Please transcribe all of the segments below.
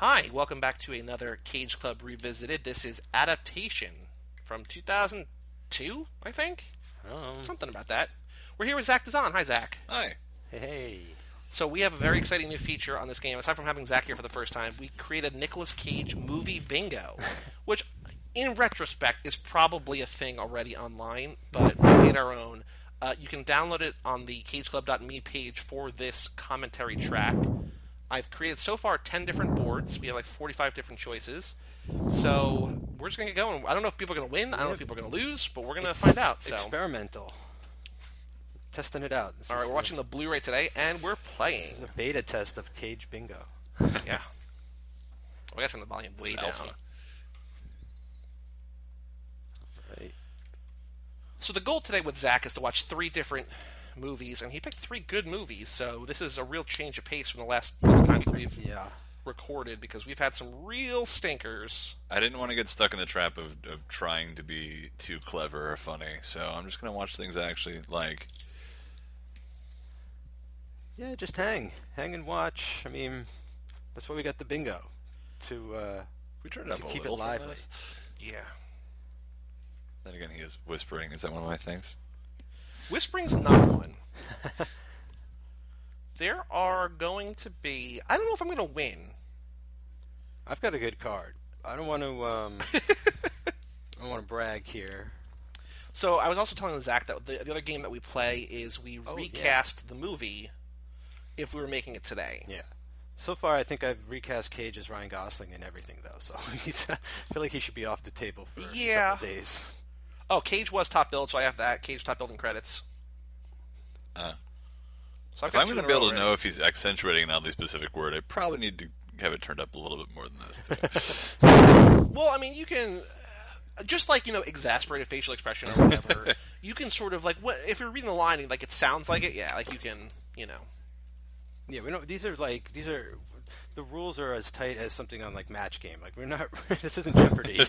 Hi, welcome back to another Cage Club Revisited. This is Adaptation from 2002, I think? Something about that. We're here with Zach Dazan. Hi, Zach. Hi. Hey. So we have a very exciting new feature on this game. Aside from having Zach here for the first time, we created Nicolas Cage Movie Bingo, which, in retrospect, is probably a thing already online, but we made our own. You can download it on the cageclub.me page for this commentary track. I've created so far 10 different boards. We have like 45 different choices. So we're just going to get going. I don't know if people are going to win. I don't know if people are going to lose, but we're going to find out. So. Experimental. Testing it out. All right, we're watching the Blu-ray today, and we're playing. The beta test of Cage Bingo. Yeah. We got to turn the volume way down. Alpha. Right. So the goal today with Zach is to watch 3 different movies, and he picked 3 good movies, so this is a real change of pace from the last couple times that we've recorded, because we've had some real stinkers. I didn't want to get stuck in the trap of trying to be too clever or funny, so I'm just going to watch things I actually like. Yeah, just hang and watch. I mean, that's why we got the bingo to We turned it up to a keep it little for lively. this. Yeah. Then again, he is whispering. Is that one of my things? Whispering's not one. There are going to be... I don't know if I'm going to win. I've got a good card. I don't want to. I don't want to brag here. So I was also telling Zach that the other game that we play is we recast the movie if we were making it today. Yeah. So far, I think I've recast Cage as Ryan Gosling and everything, though. So I feel like he should be off the table for a couple days. Oh, Cage was top billed, so I have that. Cage top billed in credits. So If I'm going to be able to know if he's accentuating an oddly specific word, I probably need to have it turned up a little bit more than this. Well, I mean, you can... just like, exasperated facial expression or whatever, you can sort of, like, if you're reading the line and, like, it sounds like it, yeah, like, you can, Yeah, we don't. These are the rules are as tight as something on like Match Game. Like we're not. This isn't Jeopardy.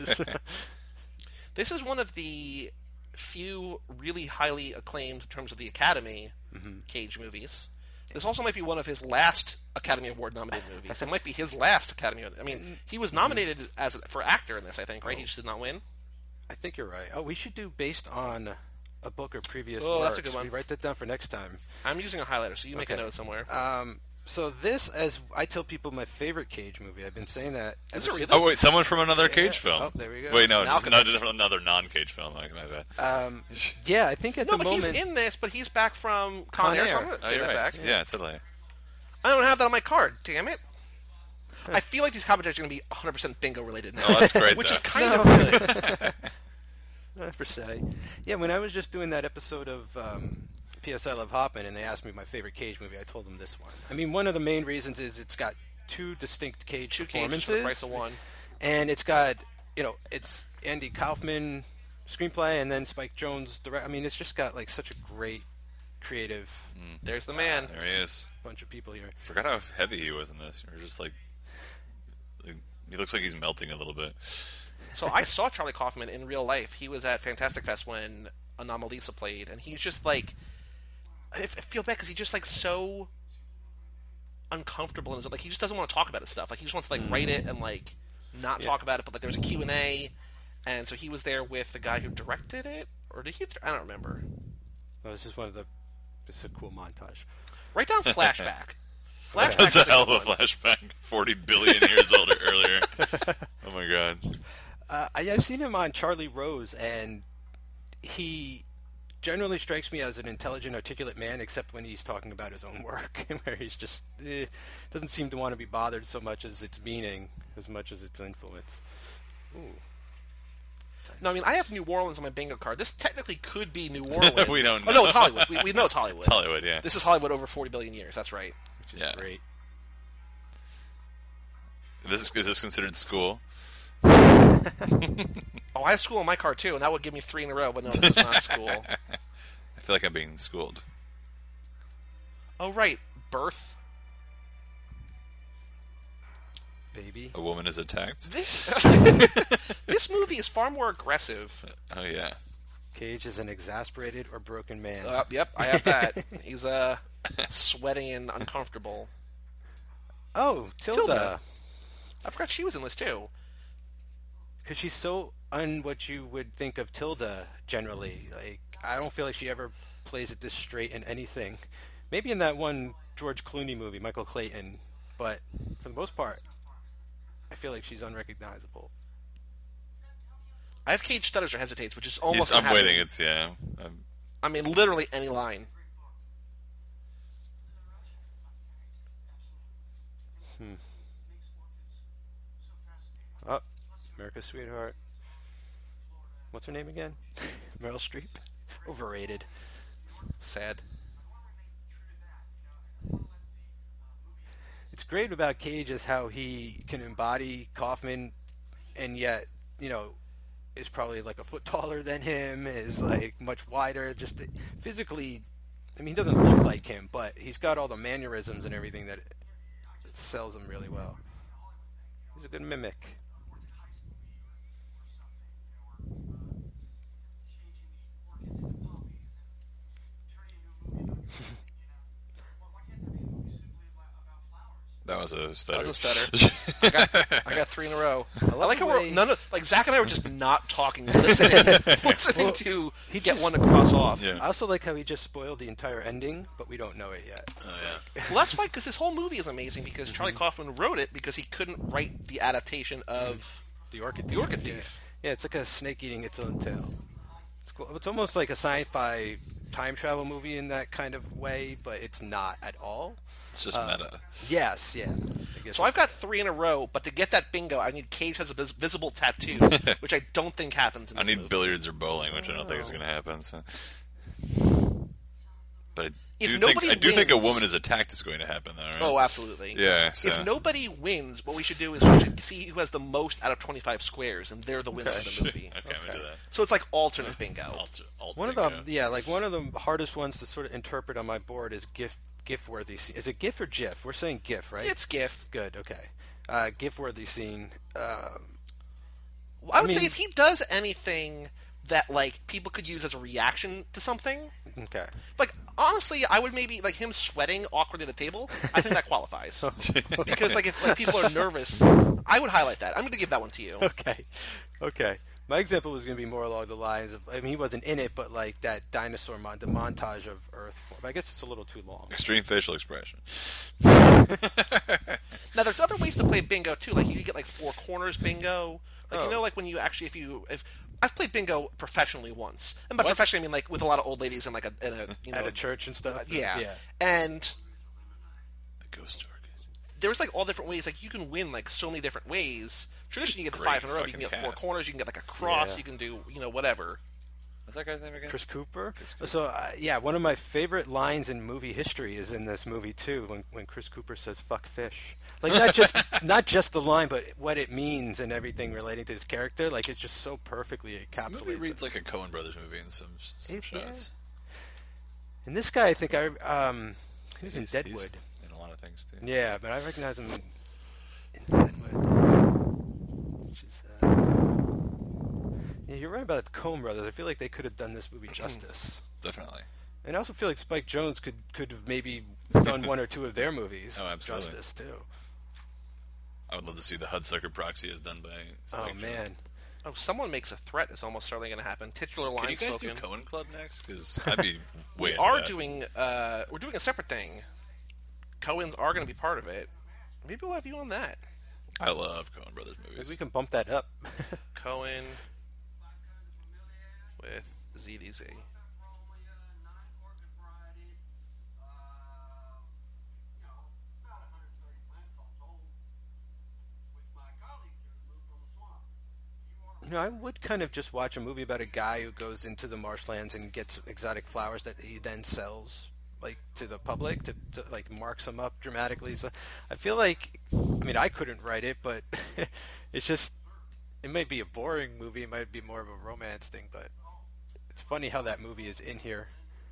This is one of the few really highly acclaimed in terms of the Academy Cage movies. This also might be one of his last Academy Award nominated movies. It might be his last Academy. I mean, he was nominated for actor in this, I think, right? He just did not win. I think you're right. Oh, we should do based on a book or previous Oh, works. that's a good one. We write that down for next time. I'm using a highlighter, so you make a note somewhere. So this, as I tell people, my favorite Cage movie. I've been saying that. Is it really? Oh, wait, someone from another Cage film. Oh, there we go. Wait, no, Malkovich. not another non-Cage film. My bad. Yeah, I think at No, the but moment. he's in this, but he's back from Con Air, so I'm going to Oh, say you're that right. back. Yeah, totally. I don't have that on my card. Damn it. I feel like these commentaries are going to be 100% bingo related now. Oh, that's great, Which though. is kind of good. For say. Yeah, when I was just doing that episode of P.S. I Love Hoffman, and they asked me my favorite Cage movie, I told them this one. I mean, one of the main reasons is it's got 2 distinct Cage Two Cages performances. for the price of one. And it's got, it's Andy Kaufman screenplay, and then Spike Jonze direct. I mean, it's just got like such a great creative There's the man. There he is. bunch of people here. Forgot how heavy he was in this. You're just like he looks like he's melting a little bit. So I saw Charlie Kaufman in real life. He was at Fantastic Fest when Anomalisa played, and he's just like... I feel bad because he's just like so uncomfortable in his... Like, he just doesn't want to talk about his stuff. Like, he just wants to like write it and like not talk about it, but like there was a Q&A, and so he was there with the guy who directed it, or did he... I don't remember. Oh, this is this is a cool montage. Write down Flashback. Flashback That's a is hell of a good one. flashback. 40 billion years older earlier. Oh my god. I've seen him on Charlie Rose, and he generally strikes me as an intelligent, articulate man, except when he's talking about his own work, where he's just doesn't seem to want to be bothered so much as its meaning, as much as its influence. Ooh. No, I mean, I have New Orleans on my bingo card. This technically could be New Orleans. We don't Oh, know. no, it's Hollywood. We know it's Hollywood. It's Hollywood, yeah. This is Hollywood over 40 billion years. That's right. Which is Yeah. great. Is this considered school? Oh, I have school on my card, too, and that would give me 3 in a row, but no, this is not school. I feel like I'm being schooled. Oh, right. Birth. Baby. A woman is attacked. This this movie is far more aggressive. Oh yeah. Cage is an exasperated or broken man. Yep, I have that. He's sweating and uncomfortable. Oh, Tilda. I forgot she was in this too. Because she's so what you would think of Tilda generally. Like, I don't feel like she ever plays it this straight in anything. Maybe in that one George Clooney movie, Michael Clayton, but for the most part, I feel like she's unrecognizable. I have Cage stutters or hesitates, which is almost. I'm happening. waiting. It's yeah. I mean, literally any line. Oh, America's Sweetheart. What's her name again? Meryl Streep. Overrated. Sad. It's great about Cage is how he can embody Kaufman, and yet, is probably like a foot taller than him, is like much wider, just physically. I mean, he doesn't look like him, but he's got all the mannerisms and everything that sells him really well. He's a good mimic. That was a stutter. That was a stutter. I got 3 in a row. I like how Zach and I were just not talking, listening to he get one to cross off. Yeah. I also like how he just spoiled the entire ending, but we don't know it yet. Oh yeah. Well, that's why, because this whole movie is amazing, because Charlie Kaufman wrote it because he couldn't write the adaptation of The Orchid Thief. Yeah, it's like a snake eating its own tail. It's cool. It's almost like a sci-fi time travel movie in that kind of way, but it's not at all. It's just meta. Yes, yeah. So I've got 3 in a row, but to get that bingo, I need Cage has a visible tattoo, which I don't think happens in this movie. Billiards or bowling, which I don't think is going to happen. So. But I do think a woman is attacked is going to happen, though, right? Oh, absolutely. Yeah. So. If nobody wins, what we should do is we should see who has the most out of 25 squares, and they're the winners of the movie. Okay, I'm into that. So it's like alternate bingo. One of the hardest ones to sort of interpret on my board is GIF-worthy scene. Is it GIF or GIF? We're saying GIF, right? It's GIF. Good, okay. GIF-worthy scene. I would say if he does anything that people could use as a reaction to something. Okay. Honestly, I would maybe him sweating awkwardly at the table. I think that qualifies because if people are nervous, I would highlight that. I'm going to give that one to you. Okay. My example was going to be more along the lines of, he wasn't in it, but that dinosaur the montage of Earth. I guess it's a little too long. Extreme facial expression. Now, there's other ways to play bingo too. You could get 4 corners bingo. When you actually, if I've played bingo professionally once, and by professionally I mean with a lot of old ladies and at a church and stuff. Yeah. And the ghost target. There's all different ways. You can win so many different ways. Traditionally, you get 5 in a row. You can get 4 corners. You can get a cross. Yeah. You can do whatever. What's that guy's name again? Chris Cooper. So one of my favorite lines in movie history is in this movie too, when Chris Cooper says "fuck fish." Not just the line, but what it means and everything relating to his character. It's just so perfectly encapsulates. This movie reads like a Coen Brothers movie in some shots. Yeah. And this guy, I think he was in Deadwood. He's in a lot of things too. Yeah, but I recognize him in Deadwood. Which is, yeah, you're right about the Coen Brothers. I feel like they could have done this movie justice. Definitely. And I also feel like Spike Jonze could have maybe done 1 or 2 of their movies justice too. I would love to see the Hudsucker Proxy as done by Spike Jonze. Man. Oh, someone makes a threat is almost certainly going to happen. Titular line spoken. Can you guys do Coen Club next? Because I'd be way we're doing a separate thing. Coens are going to be part of it. Maybe we'll have you on that. I love Coen Brothers movies. Maybe we can bump that up. Coen with ZDZ. I would kind of just watch a movie about a guy who goes into the marshlands and gets exotic flowers that he then sells to the public to marks them up dramatically. So I feel like, I couldn't write it, but it's just, it might be a boring movie. It might be more of a romance thing, but it's funny how that movie is in here.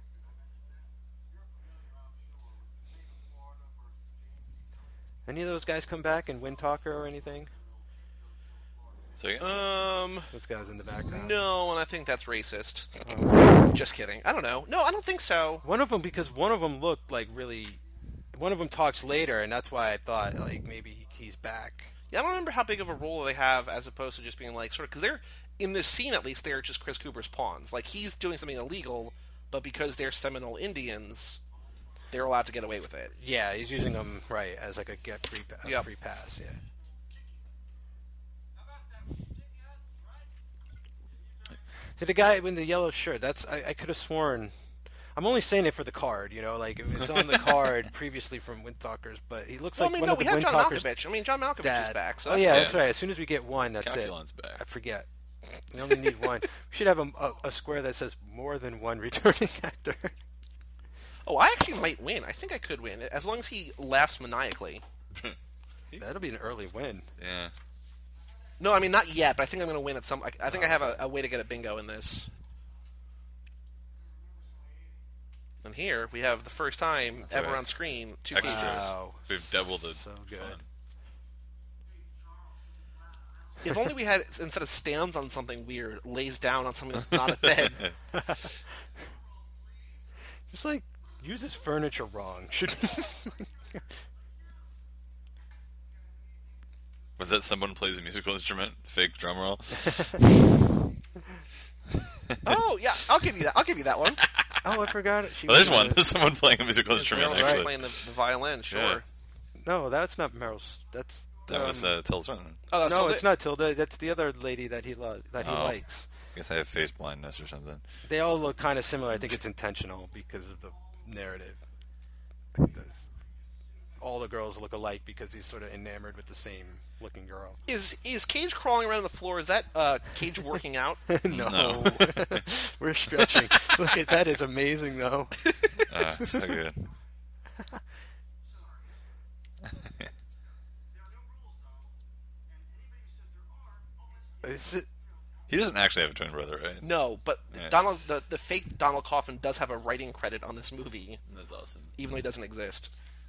Any of those guys come back in Wind Talker or anything? So, Those guys in the background. No, and I think that's racist. Just kidding. I don't know. No, I don't think so. One of them looked one of them talks later, and that's why I thought like maybe he's back. Yeah, I don't remember how big of a role they have as opposed to just being like sort of because they're in this scene at least they're just Chris Cooper's pawns. Like he's doing something illegal, but because they're Seminole Indians, they're allowed to get away with it. Yeah, he's using them right as like a get free free pass. Yeah. So the guy in the yellow shirt, that's I could have sworn. I'm only saying it for the card, you know, like if it's on the card previously from Windtalkers, but he looks like one of the we have John Windtalkers. Malkovich. I mean, John Malkovich is back. So oh yeah, that's right. As soon as we get one, that's Calculon's it. back. I forget. We only need one. We should have a square that says more than one returning actor. Oh, I actually might win. I think I could win as long as he laughs maniacally. That'll be an early win. Yeah. No, I mean not yet, but I think I'm going to win at some. I think I have a way to get a bingo in this. And here we have the first time That's ever right. on screen two Extras. cages. Wow. We've doubled the So good. fun. If only we had instead of stands on something weird, lays down on something that's not a bed. Just like uses furniture wrong. Should Was that someone plays a musical instrument? Fake drum roll? Oh yeah, I'll give you that. I'll give you that one. Oh, I forgot it. Well, there's one. There's someone playing a musical instrument. Meryl's Actually. playing the violin. Sure. Yeah. No, that's not Meryl's. That's That was Tilda Swinton. Oh, that's no, Tilda? it's not Tilda. That's the other lady that he likes. I guess I have face blindness or something. They all look kind of similar. I think it's intentional because of the narrative. All the girls look alike because he's sort of enamored with the same looking girl. Is Cage crawling around on the floor? Is that Cage working out? No. We're stretching. Look at that. Is amazing though. So good. Is it? He doesn't actually have a twin brother, right? No, but Yeah. Donald, the fake Donald Kaufman does have a writing credit on this movie, That's awesome. even though he doesn't exist.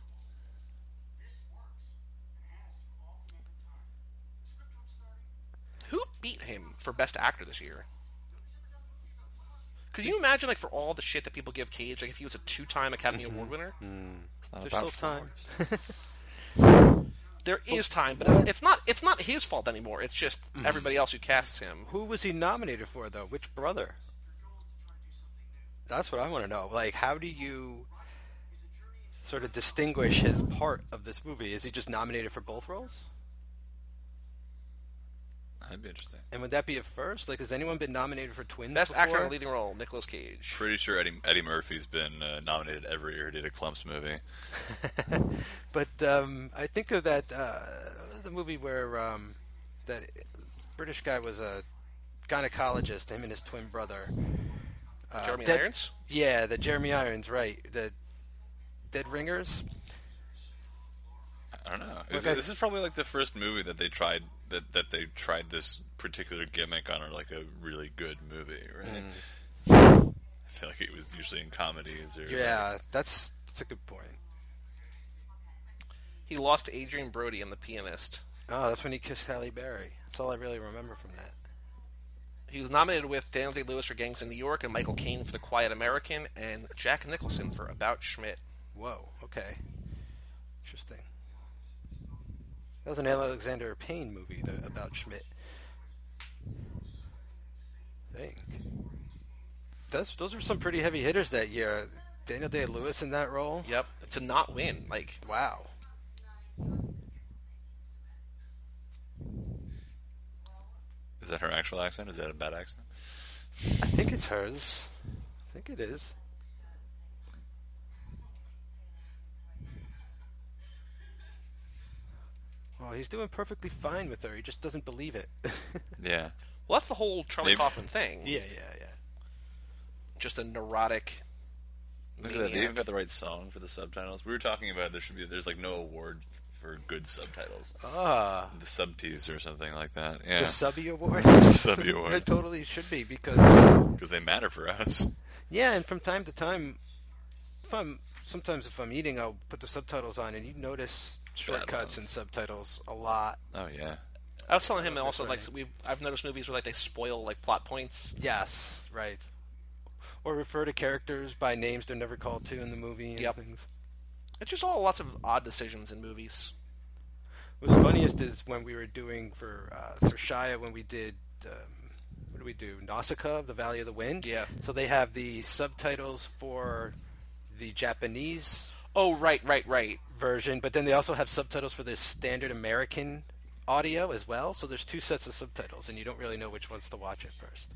Who beat him for Best Actor this year? Could you imagine, like, for all the shit that people give Cage, like, if he was a two-time Academy Award winner? It's not There's about still time. flowers. There is time, but it's not his fault anymore. It's just everybody else who casts him. Who was he nominated for though? Which brother? That's what I want to know. Like, how do you sort of distinguish his part of this movie? Is he just nominated for both roles? That'd be interesting. And would that be a first? Like, has anyone been nominated for twins Best before? actor in a leading role, Nicolas Cage. Pretty sure Eddie Murphy's been nominated every year. He did a Clumps movie. But I think of that the movie where that British guy was a gynecologist, him and his twin brother. Jeremy Irons? Yeah, the Jeremy Irons, right. The Dead Ringers. I don't know. Look, This is probably like the first movie that they tried that they tried this particular gimmick on, or like a really good movie, right? I feel like it was usually in comedies or Yeah, that's a good point. He lost to Adrian Brody in The Pianist. Oh, that's when he kissed Halle Berry. That's all I really remember from that. He was nominated with Daniel Day-Lewis for Gangs in New York and Michael Caine for The Quiet American and Jack Nicholson for About Schmidt. Whoa, okay. Interesting. That was an Alexander Payne movie about Schmidt. I think. Those were some pretty heavy hitters that year. Daniel Day-Lewis in that role. Yep, to not win. Like, Wow. Is that her actual accent? Is that a bad accent? I think it's hers. I think it is. Oh, he's doing perfectly fine with her. He just doesn't believe it. Yeah. well, that's the whole Charlie Maybe- Kaufman thing. yeah. Just a neurotic Look at that. They even maniac. got the right song for the subtitles. We were talking about there's like no award for good subtitles. Ah. The subtees or something like that. Yeah. The Subby Award? Subby There Award. totally should be because... Because they matter for us. Yeah, and from time to time, sometimes if I'm eating, I'll put the subtitles on, and you notice shortcuts and subtitles a lot. Oh yeah. I was telling him also, funny. like, I've noticed movies where, like, they spoil, like, plot points. Yes, right. Or refer to characters by names they're never called to in the movie and Yep. things. It's just all lots of odd decisions in movies. What's funniest is when we were doing for Shia, when we did what do we do? Nausicaa of the Valley of the Wind. Yeah. So they have the subtitles for the Japanese Oh, right. version, but then they also have subtitles for the standard American audio as well. So there's two sets of subtitles, and you don't really know which ones to watch at first.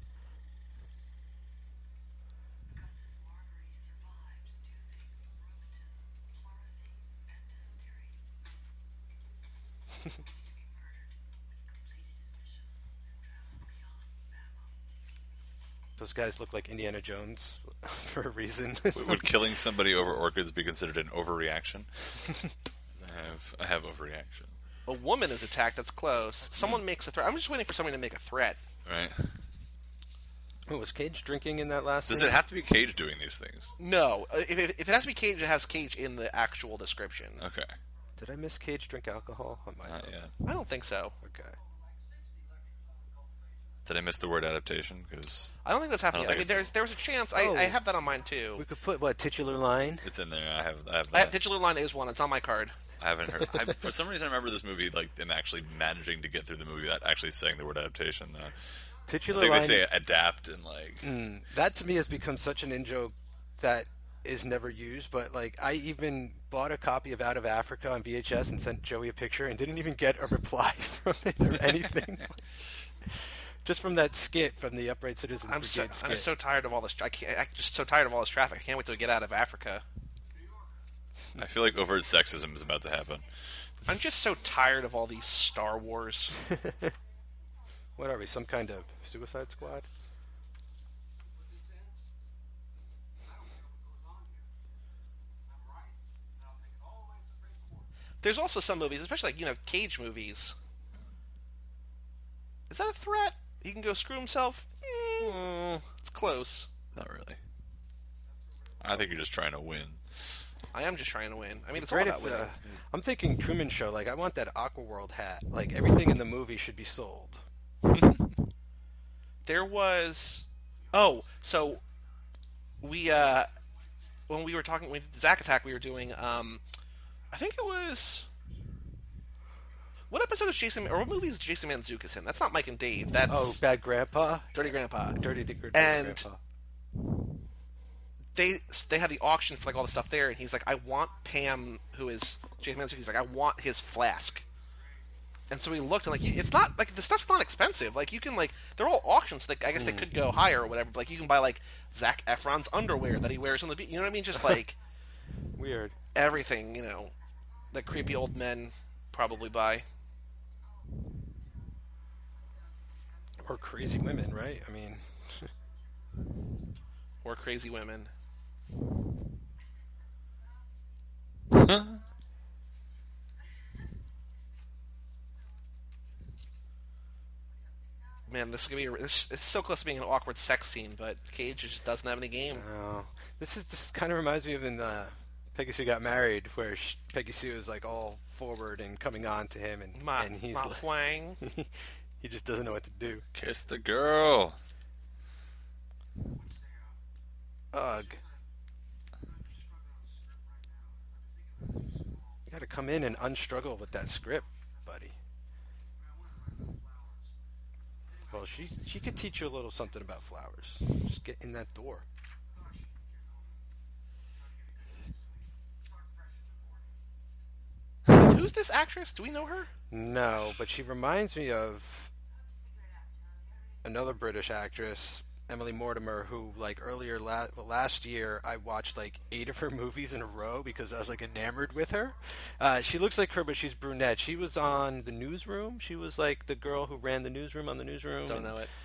Augustus Marbury survived toothache, rheumatism, pleurisy, and dysentery. He was to be murdered, but completed his mission and traveled beyond Babel. Those guys look like Indiana Jones for a reason. Would killing somebody over orchids be considered an overreaction? I have overreaction. A woman is attacked. That's close. Someone makes a threat. I'm just waiting for somebody to make a threat. Right? Oh, was Cage drinking in that last Does scene? it have to be Cage doing these things? No. If it has to be Cage, it has Cage in the actual description. Okay. Did I miss Cage drink alcohol? I might Not have. yet. I don't think so. Okay. Did I miss the word adaptation? Because I don't think that's happening. I I, don't mean, think there was a chance. Oh. I have that on mine too. We could put, what, titular line? it's in there. I have that. Titular line is one. It's on my card. I haven't heard. For some reason, I remember this movie like them actually managing to get through the movie without actually saying the word adaptation. I Titular think line. they say adapt and like. That to me has become such an in-joke that is never used, but like I even bought a copy of Out of Africa on VHS and sent Joey a picture and didn't even get a reply from it or anything. Just from that skit from the Upright Citizens Brigade skit. I'm so tired of all this. I'm just so tired of all this traffic. I can't wait to get out of Africa. I feel like overt sexism is about to happen. I'm just so tired of all these Star Wars. What are we, some kind of Suicide Squad? There's also some movies, especially like Cage movies. Is that a threat? He can go screw himself. It's close. Not really. I think you're just trying to win. I am just trying to win. I mean, it's all Great about if, winning. I'm thinking Truman Show. Like I want that Aquaworld hat. Like everything in the movie should be sold. There was, so we when we were talking with Zack Attack, we were doing I think it was, what episode is Jason, or what movie is Jason Mantzoukas in? That's not Mike and Dave. That's Bad Grandpa. Dirty Grandpa. Dirty And- Grandpa. They had the auction for like all the stuff there, and he's like, I want Pam, who is Jason Mantzoukas. He's like, I want his flask. And so we looked, and like, it's not like the stuff's not expensive. Like you can like, they're all auctions. Like I guess they could go higher or whatever. But like you can buy like Zac Efron's underwear that he wears on the beach. You know what I mean? Just like Weird. everything, that creepy old men probably buy. Or crazy women, right? I mean, Or crazy women. Man, this is gonna be. It's so close to being an awkward sex scene, but Cage just doesn't have any game. this kind of reminds me of in Peggy Sue Got Married, where Peggy Sue is like all forward and coming on to him, and he's Ma like, Huang. he just doesn't know what to do. Kiss the girl. Ugh. You got to come in and unstruggle with that script, buddy. Well, she could teach you a little something about flowers. Just get in that door. Who's this actress? Do we know her? No, but she reminds me of another British actress, Emily Mortimer, who like earlier last year I watched like 8 of her movies in a row because I was like enamored with her. She looks like her, but she's brunette. She was on The Newsroom. She was like the girl who ran the newsroom on The Newsroom. Don't know it.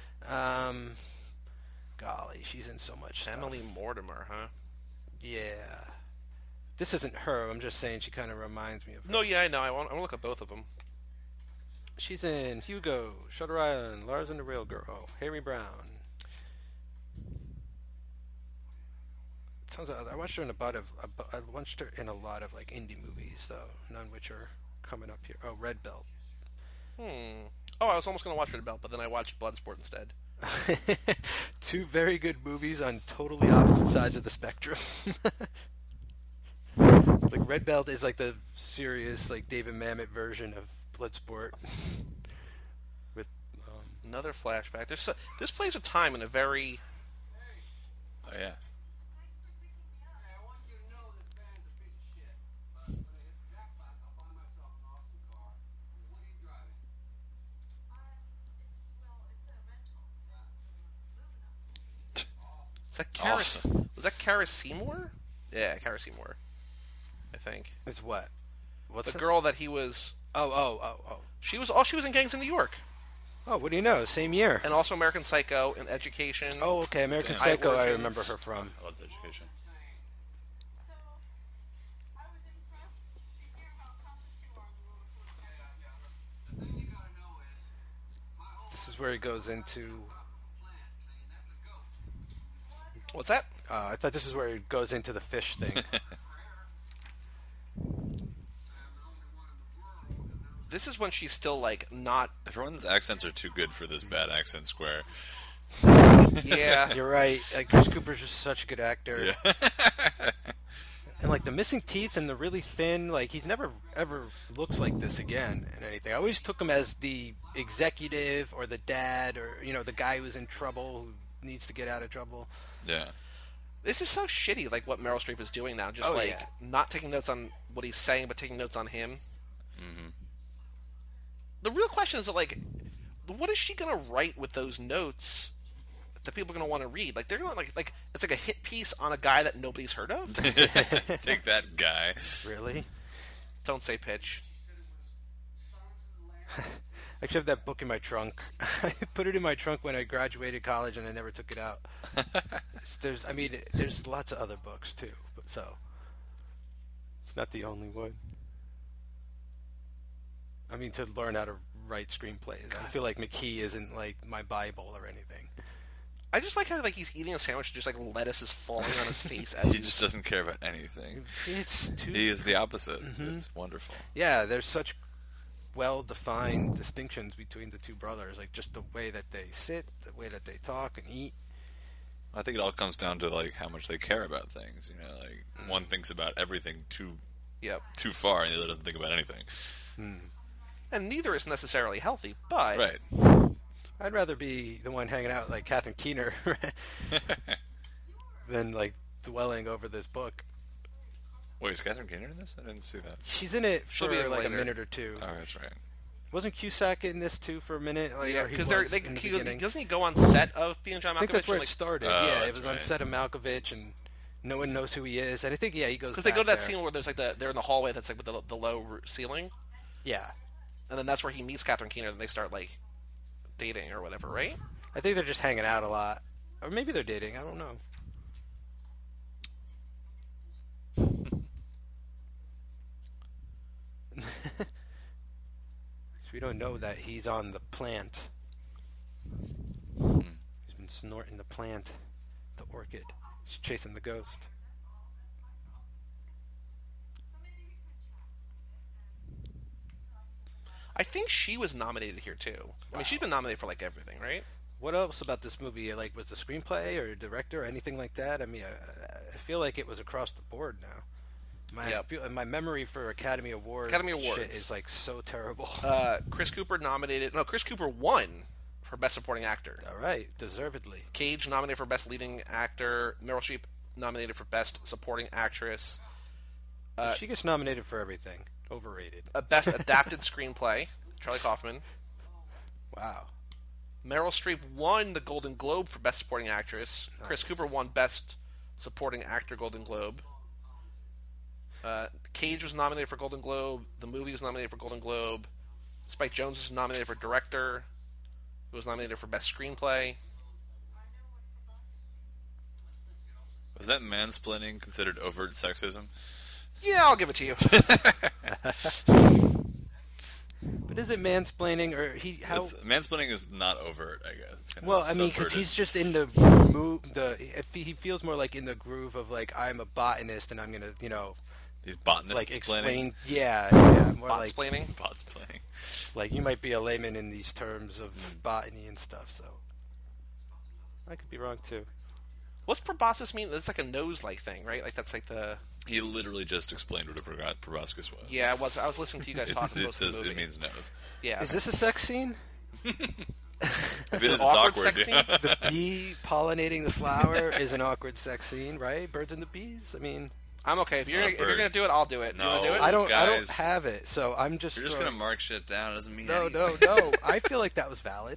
Golly, she's in so much stuff. Emily Mortimer, huh? Yeah. This isn't her. I'm just saying she kind of reminds me of her. No, yeah, I know. I want to look at both of them. She's in Hugo, Shutter Island, Lars and the Real Girl, Harry Brown. I watched her in I watched her in a lot of like indie movies though, none which are coming up here. Oh, Red Belt. Oh, I was almost going to watch Red Belt, but then I watched Bloodsport instead. 2 very good movies on totally opposite sides of the spectrum. Like Red Belt is like the serious, like David Mamet version of Bloodsport. With Another flashback. This plays with time in a very... Oh yeah. Is that Kara? Awesome. Was that Kara Seymour? Yeah, Kara Seymour. I think is what? What's the it? girl that he was. Oh. She was in Gangs in New York, Oh, what do you know? Same year. and also American Psycho and Education. Oh, okay. American Damn. Psycho. I Origins. remember her from. I loved Education. So, I was impressed to hear how accomplished you are on the roller coaster. The thing you gotta know is, my whole This is where he goes into. plan saying that's a ghost. What's that? I thought this is where he goes into the fish thing. This is when she's still like not. Everyone's accents are too good for this bad accent square. Yeah, You're right. Like Chris Cooper's just such a good actor. Yeah. And like the missing teeth and the really thin, like he never ever looks like this again in anything. I always took him as the executive or the dad or the guy who's in trouble who needs to get out of trouble. Yeah. this is so shitty. Like what Meryl Streep is doing now, just Oh, like yeah. not taking notes on what he's saying, but taking notes on him. The real question is like, what is she gonna write with those notes that people are gonna want to read? Like they're gonna like it's like a hit piece on a guy that nobody's heard of. Take that guy. Really? Don't say pitch. I actually have that book in my trunk. I put it in my trunk when I graduated college, and I never took it out. There's lots of other books too, but it's not the only one. I mean, to learn how to write screenplays. I feel like McKee isn't like my Bible or anything. I just like how like he's eating a sandwich, and just like lettuce is falling on his face as He he's just doesn't care about anything. It's too. He is the opposite. It's wonderful. Yeah, there's such well-defined distinctions between the two brothers, like just the way that they sit, the way that they talk and eat. I think it all comes down to like how much they care about things. You know, like one thinks about everything too Yep. far, and the other doesn't think about anything. And neither is necessarily healthy, but Right. I'd rather be the one hanging out like Catherine Keener than like dwelling over this book. Wait, is Catherine Keener in this? I didn't see that. She's in it She'll for be in like later. a minute or two. Oh, that's right. Wasn't Cusack in this too for a minute? Like, yeah, or he because was in the beginning? doesn't he go on set of Being John Malkovich? I think that's where and, it started. Oh, Yeah, it that's was on right. set of Malkovich, and no one knows who he is. And I think he goes because they go to back that there. scene where there's like they're in the hallway that's like with the low ceiling, Yeah, and then that's where he meets Catherine Keener, and they start like dating or whatever, right? I think they're just hanging out a lot, or maybe they're dating. I don't know. So we don't know that he's on the plant. He's been snorting the plant, the orchid. He's chasing the ghost. I think she was nominated here too. I mean, she's been nominated for like everything, right? What else about this movie? Like, was the screenplay or director or anything like that? I mean, I feel like it was across the board now. My memory for Academy Awards shit is like so terrible. Chris Cooper nominated. No, Chris Cooper won for Best Supporting Actor. All right, deservedly. Cage nominated for Best Leading Actor. Meryl Streep nominated for Best Supporting Actress. She gets nominated for everything. Overrated. Best Adapted Screenplay. Charlie Kaufman. Wow. Meryl Streep won the Golden Globe for Best Supporting Actress. Chris Cooper won Best Supporting Actor Golden Globe. Cage was nominated for Golden Globe. The movie was nominated for Golden Globe. Spike Jonze was nominated for Director. He was nominated for Best Screenplay. Was that mansplaining considered overt sexism? Yeah, I'll give it to you. But is it mansplaining or Mansplaining is not overt, I guess. It's kind of Well, I mean, because subverted. he's just in the he feels more like in the groove of like I'm a botanist and I'm gonna These botanists like explaining. explain more like Botsplaining. Botsplaining. like you might be a layman in these terms of botany and stuff. So I could be wrong too. What's proboscis mean? It's like a nose-like thing, right? Like that's like the. He literally just explained what a proboscis was. Yeah, I was. I was listening to you guys talking It about the says movie. it means nose. Yeah. Is this a sex scene? If it is, it's awkward awkward. sex scene? The bee pollinating the flower is an awkward sex scene, right? Birds and the bees. I mean, I'm okay. If you're not gonna bird. do it, I'll do it. No. You wanna do it? I don't Guys. have it, so I'm just. You're just gonna mark shit down. It doesn't mean No, anything. no. I feel like that was valid.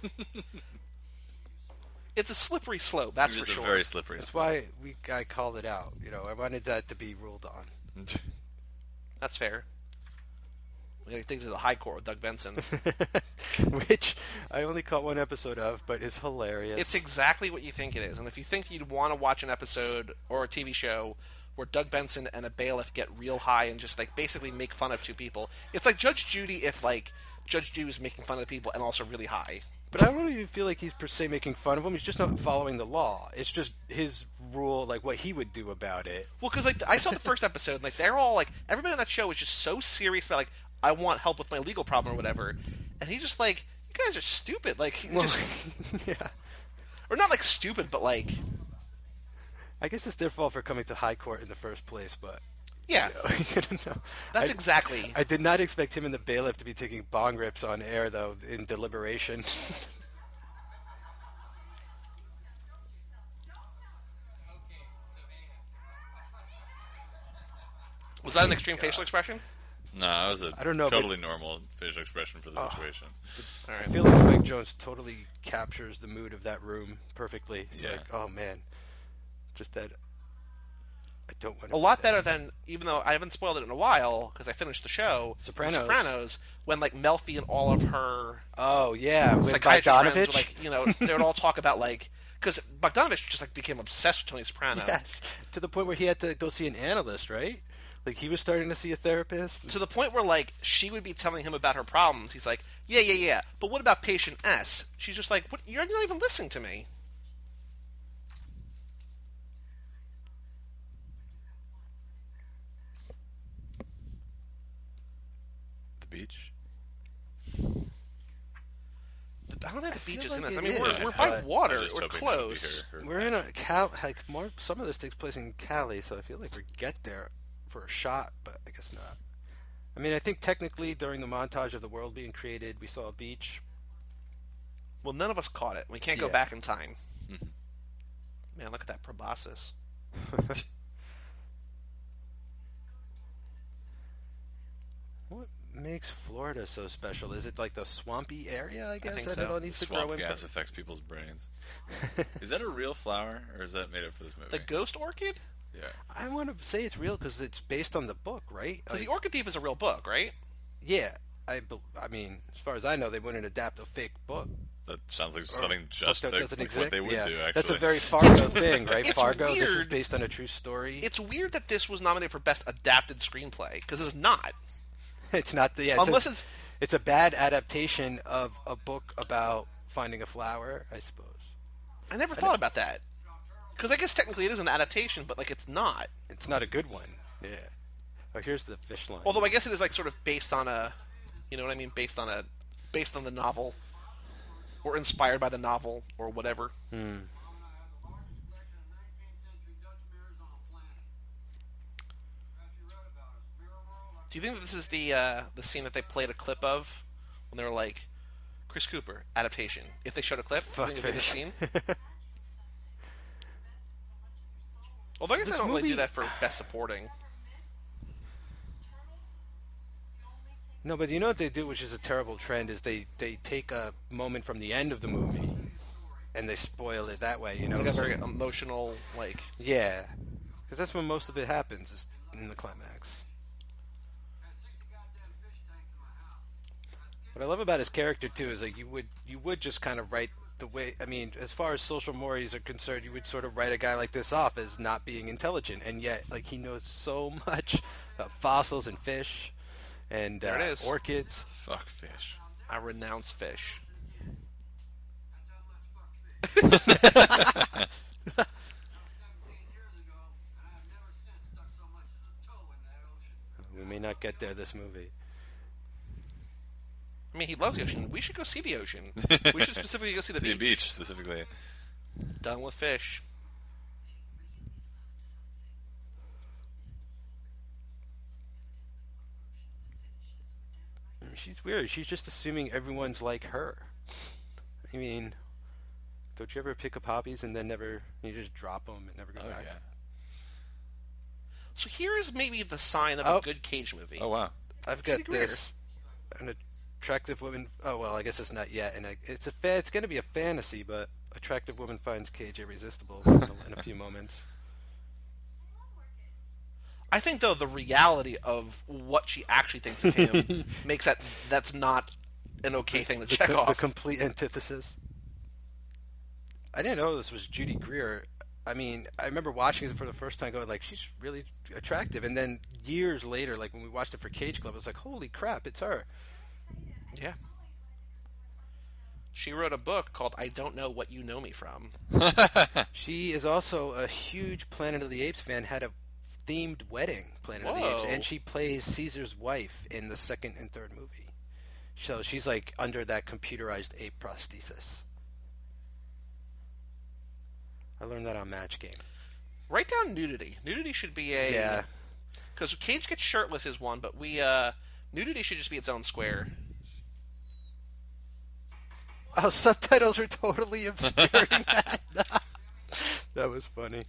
It's a slippery slope. That's It for is sure. a very slippery. That's why I called it out. You know, I wanted that to be ruled on. That's fair. We gotta dig to the high court with Doug Benson. Which I only caught one episode of, but it's hilarious. It's exactly what you think it is. And if you think you'd want to watch an episode or a TV show where Doug Benson and a bailiff get real high and just like basically make fun of two people, it's like Judge Judy if like Judge Judy was making fun of the people and also really high. But I don't even feel like he's per se making fun of him. He's just not following the law. It's just his rule, like what he would do about it. Well, because like I saw the first episode, and, like they're all like everybody on that show was just so serious about like I want help with my legal problem or whatever, and he just like you guys are stupid, like he just Yeah. or not like stupid, but like I guess it's their fault for coming to high court in the first place, but yeah, I don't know. that's exactly. I did not expect him and the bailiff to be taking bong rips on air, though, in deliberation. Was that an extreme facial expression? No, that was a I don't know, totally normal facial expression for the situation. All I right. feel like Spike Jones totally captures the mood of that room perfectly. It's Yeah. like, oh man, just that. I don't want to. A lot better than, even though I haven't spoiled it in a while because I finished the show, Sopranos. when like Melfi and all of her Oh yeah, with psychiatrist friends Bogdanovich. would, like, you know, they would all talk about like because Bogdanovich just like became obsessed with Tony Soprano Yes, to the point where he had to go see an analyst, right? Like he was starting to see a therapist. to the point where like she would be telling him about her problems. He's like, yeah, but what about patient S? She's just like, what? You're not even listening to me. The beach. I don't think the beach is like in this. it I mean, is, we're by but- water. I was just We're hoping that would be close. her- We're in a like more. Some of this takes place in Cali, so I feel like we get there for a shot, but I guess not. I mean, I think technically during the montage of the world being created, we saw a beach. Well, none of us caught it. We can't go Yeah. back in time. Man, look at that proboscis. What makes Florida so special? Is it like the swampy area? I guess think that so. it all needs to grow Swamp in. gas affects people's brains. Is that a real flower, or is that made up for this movie? The ghost orchid? Yeah. I want to say it's real because it's based on the book, right? Because Like, the Orchid Thief is a real book, right? yeah, I mean, as far as I know, they wouldn't adapt a fake book. That sounds like Or something book just that like, doesn't like exist. what they would Yeah. do, actually. That's a very Fargo thing, right? It's Fargo. This is weird. based on a true story. It's weird that this was nominated for Best Adapted Screenplay, because it's not. It's not the Unless it's... it's a bad adaptation of a book about finding a flower, I suppose. I never thought about that. Because I guess technically it is an adaptation, but, like, it's not. It's not a good one. Yeah. Oh, here's the fish line. Although I guess it is, like, sort of based on a... You know what I mean? Based on the novel. Or inspired by the novel, or whatever. Do you think that this is the scene that they played a clip of when they were like, Chris Cooper adaptation? If they showed a clip, do you think it'd be this Fuckfish. scene? Although I guess This I don't really do movie- that for best supporting. No, but you know what they do, which is a terrible trend, is they take a moment from the end of the movie and they spoil it that way. You know, Like a So- very emotional, like yeah, because that's when most of it happens, is in the climax. What I love about his character too is like you would just kind of write the way. I mean, as far as social mores are concerned, you would sort of write a guy like this off as not being intelligent, and yet like he knows so much about fossils and fish and There it is. orchids. Fuck fish. I renounce fish. We may not get there this movie. I mean, he loves the ocean. We should go see the ocean. We should specifically go see the See a beach. beach, specifically. Done with fish. She's weird. She's just assuming everyone's like her. I mean, don't you ever pick up hobbies and then you just drop them and never go Oh back? yeah. So here is maybe the sign of Oh. a good Cage movie. Oh wow. I've got Judy Greer. this. An attractive woman. Oh well, I guess it's not yet. And it's it's going to be a fantasy, but attractive woman finds Cage irresistible in a few moments. I think, though, the reality of what she actually thinks of him makes that's not an okay thing to check The off. complete antithesis. I didn't know this was Judy Greer. I mean, I remember watching it for the first time, going like, she's really attractive. And then years later, like when we watched it for Cage Club, I was like, holy crap, it's her. Yeah. She wrote a book called I Don't Know What You Know Me From. She is also a huge Planet of the Apes fan. Had a themed wedding, Planet of the Apes, Whoa. and she plays Caesar's wife in the second and third movie. So she's like under that computerized ape prosthesis. I learned that on Match Game. Write down nudity. Nudity should be a... Yeah. Because Cage Gets Shirtless is one, but nudity should just be its own square. Oh, subtitles are totally obscuring that. That was funny.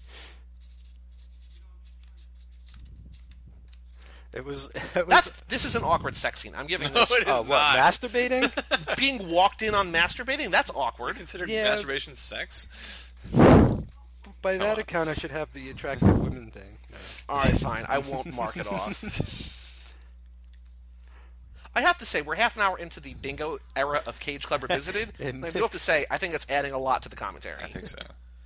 It was. This is an awkward sex scene. I'm giving No, this... it is what, not. masturbating? Being walked in on masturbating? That's awkward. Considered Yeah. masturbation sex? By that account, I should have the attractive women thing. No. Alright, fine. I won't mark it off. I have to say, we're half an hour into the bingo era of Cage Club Revisited, and I do have to say, I think it's adding a lot to the commentary. I think so.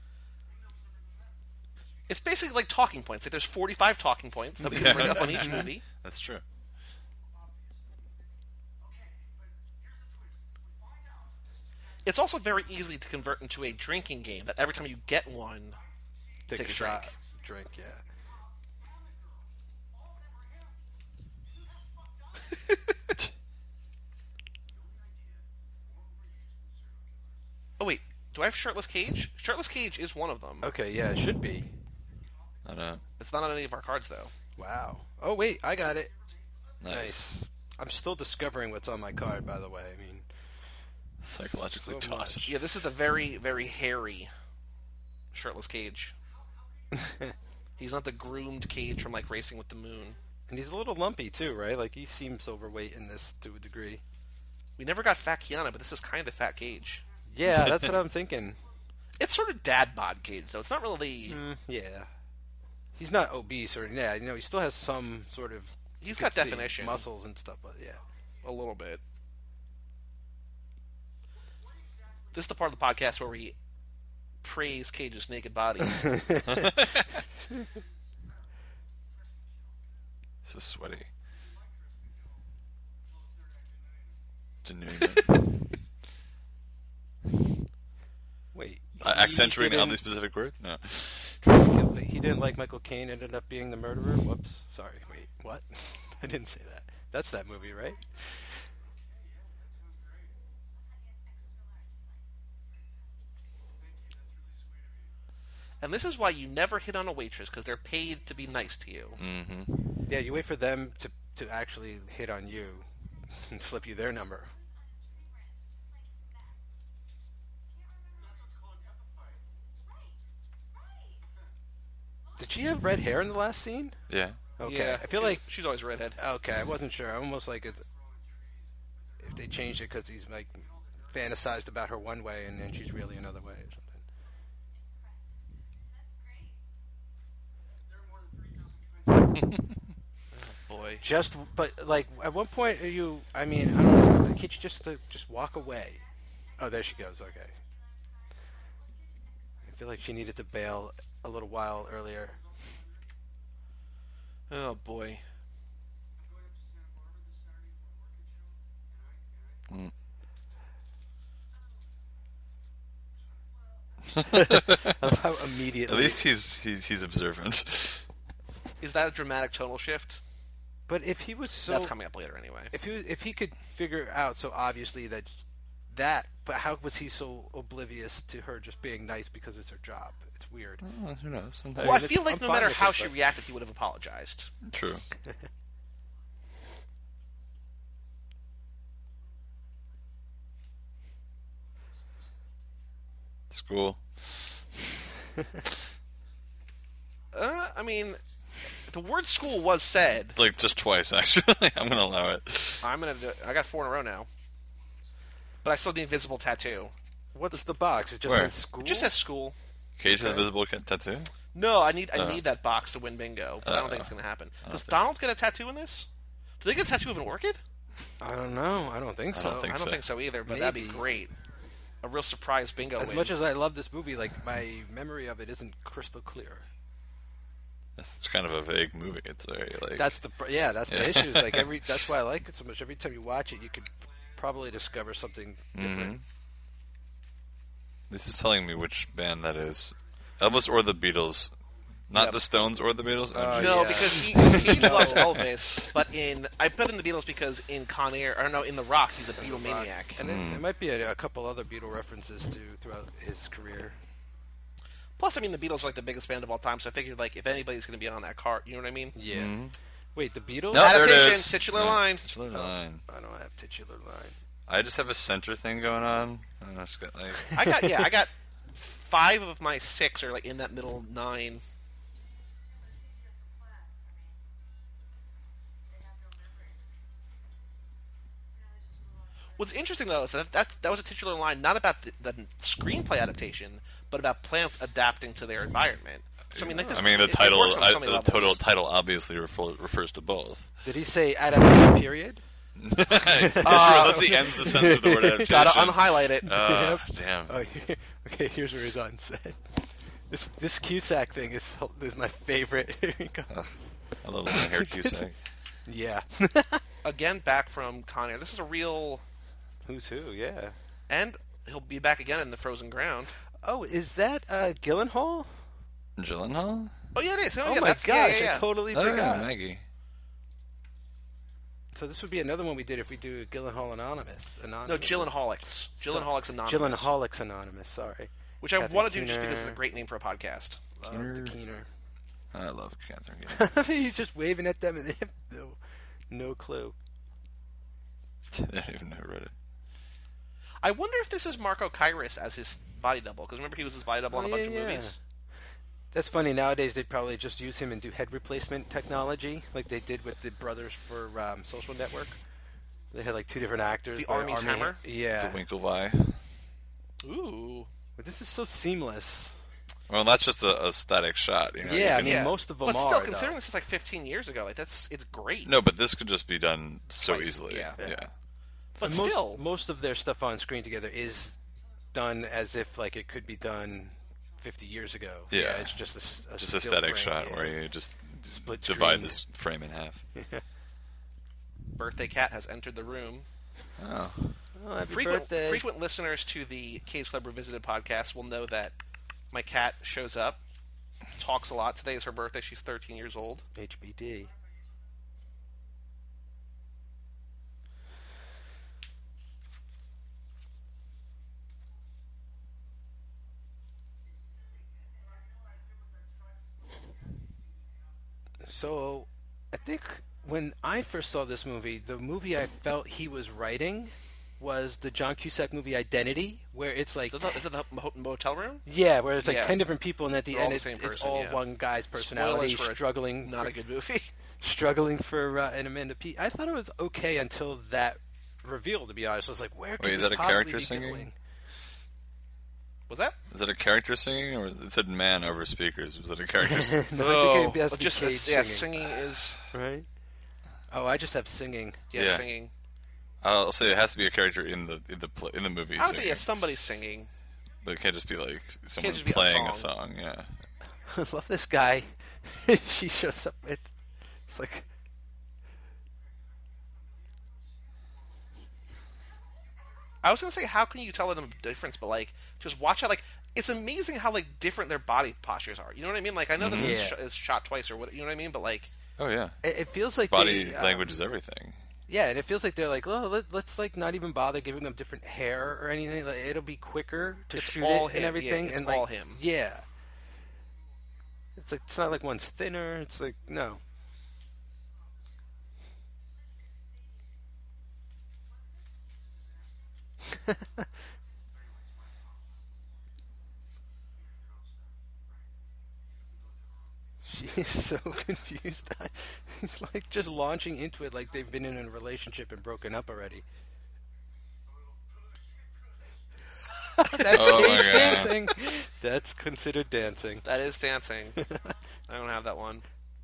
It's basically like talking points. Like there's 45 talking points that we can bring up on each movie. That's true. It's also very easy to convert into a drinking game that every time you get one, Take Take a a shot. drink. Drink, yeah. oh wait, do I have Shirtless Cage? Shirtless Cage is one of them. Okay, yeah, it should be. I know. It's not on any of our cards though. Wow. Oh, wait, I got it. Nice. I'm still discovering what's on my card, by the way. I mean, Psychologically So taught. much. Yeah, this is the very, very hairy Shirtless Cage. He's not the groomed Cage from like Racing with the Moon. and he's a little lumpy, too, right? Like, he seems overweight in this to a degree. We never got Fat Kiana, but this is kind of Fat Cage. Yeah, that's what I'm thinking. It's sort of dad bod Cage, though. It's not really... Yeah. He's not obese or, yeah, you know, he still has some sort of... He's you got could see definition. muscles and stuff, but yeah. A little bit. This is the part of the podcast where we praise Cage's naked body. So sweaty. Denouement. Wait. Accentuating on the specific word? No. He didn't like Michael Caine, ended up being the murderer? Whoops. Sorry, wait, what? I didn't say that. That's that movie, right? And this is why you never hit on a waitress, because they're paid to be nice to you. Mm-hmm. Yeah, you wait for them to actually hit on you and slip you their number. Did she have red hair in the last scene? Yeah. Okay, Yeah, I feel like she's always redhead. okay, I wasn't sure. I'm almost like if they changed it because he's like fantasized about her one way and then she's really another way or something. Boy. Just, but like at one point, are you? I mean, I don't know. Can't you just walk away? Oh, there she goes. Okay. I feel like she needed to bail a little while earlier. Oh, boy. I love how immediately. At least he's observant. Is that a dramatic tonal shift? But if he was so, That's coming up later anyway. if he could figure out so obviously that, but how was he so oblivious to her just being nice because it's her job? It's weird. Who knows? Well, I it's- feel like I'm no fine matter with how it, she but- reacted, he would have apologized. True. School. I mean, the word "school" was said. Like just twice, actually. I'm gonna allow it. I got 4 in a row now, but I still need visible tattoo. What's the box? It just Where? says school. It just says "school." Cage has a visible tattoo. No, I need that box to win bingo, but I don't think it's going to happen. Does Donald get a tattoo in this? Do they get a tattoo of an orchid? I don't know. I don't think so. don't think I don't so. think so either, but that'd be Maybe. great. A real surprise bingo As win. much as I love this movie, like my memory of it isn't crystal clear. It's kind of a vague movie. It's very like That's the issue. Is like that's why I like it so much. Every time you watch it, you could probably discover something different. This is telling me which band that is. Elvis or the Beatles. Not Yep. the Stones or the Beatles? No, yeah. because he loves Elvis, but I put in the Beatles because in Con Air, or no, in The Rock, he's a Beatlemaniac. And then there might be a couple other Beatle references too throughout his career. Plus, I mean, the Beatles are like the biggest band of all time, so I figured like if anybody's going to be on that cart, you know what I mean? Yeah. Wait, the Beatles? No, there it Adaptation, is. titular line. Titular line. I don't have titular line. I just have a center thing going on. I don't know, it's got like I got 5 of my 6 are like in that middle 9. But it's easier for class. I mean, they have no memory. You know, they just move on. What's interesting though is that was a titular line not about the screenplay adaptation, but about plants adapting to their environment. So I mean, like this, the it title works on so many the levels. total title obviously refers to both. Did he say adaptation period? That's the end of the sentence of the word adaptation. Gotta unhighlight it. Damn. Oh, okay. Here's where he's unsaid. This Cusack thing is my favorite. Here we go. I love my hair Cusack. Yeah. Again, back from Con Air. This is a real, Who's who? Yeah. and he'll be back again in the Frozen Ground. Oh, is that Gyllenhaal? Gyllenhaal? Oh yeah, it is. Oh yeah, my that's, gosh, yeah. I totally Oh, forgot. yeah, Maggie. So this would be another one we did if we do Gyllenhaal Anonymous. No, Gyllenhaalics. Gyllenhaalics Anonymous. Gyllenhaalics Anonymous. Sorry. Which I Catherine want to do just Keener. because it's a great name for a podcast. Love the Keener. I love Catherine Keener. He's just waving at them and they have no clue. I don't even know who wrote it. I wonder if this is Marco Kairos as his body double, because remember he was his body double on a bunch of movies. That's funny. Nowadays, they'd probably just use him and do head replacement technology, like they did with the brothers for Social Network. They had like 2 different actors. The by Army's Hammer? Yeah. The Winklevi. Ooh. But this is so seamless. Well, that's just a static shot. You know? Yeah, I You mean, most of them but are. still, though. considering this is like 15 years ago, like it's great. No, but this could just be done so Twice, easily. yeah. And But still, most of their stuff on screen together is done as if like it could be done 50 years ago. Yeah. It's just a Just a still static frame, shot yeah. where you just Split divide screen. this frame in half. Birthday Cat has entered the room. Oh. Oh, happy Frequent birthday. frequent listeners to the Cage Club Revisited podcast will know that my cat shows up, talks a lot. Today is her birthday. She's 13 years old. HBD. So, I think when I first saw this movie, the movie I felt he was writing was the John Cusack movie Identity, where it's like Is it the motel room? yeah, where it's like Yeah. 10 different people, and at the They're all end the it's, same it's person, all yeah. one guy's personality Spoilers for struggling Not for, a good movie. struggling for an Amanda Peet. I thought it was okay until that reveal. To be honest, I was like, where could Wait, is this that a possibly character be singing? going? Was that? Is that a character singing, or it said man over speakers? Was that a character singing? No, I think it has to be just Cage yeah, singing, singing is right? Oh, I just have singing. Yeah. singing. I'll say it has to be a character in the movie. I would say singing. yeah, somebody's singing. But it can't just be like someone just be a playing a song. song. Yeah. I love this guy. She shows up with. It's like. I was gonna say, how can you tell them the difference? But like, just watch out. Like, it's amazing how like different their body postures are. You know what I mean? Like, I know that this Yeah. is shot twice or what. You know what I mean? But like, Oh yeah. It feels like Body they, language is everything. Yeah, and it feels like they're like, oh, let's like not even bother giving them different hair or anything. Like, it'll be quicker to It's shoot all it him, and yeah, everything. it's and like, all him. Yeah. It's like it's not like one's thinner. It's like no. He's so confused. He's like just launching into it like they've been in a relationship and broken up already. That's Oh my Cage God. dancing. That's considered dancing. That is dancing. I don't have that one.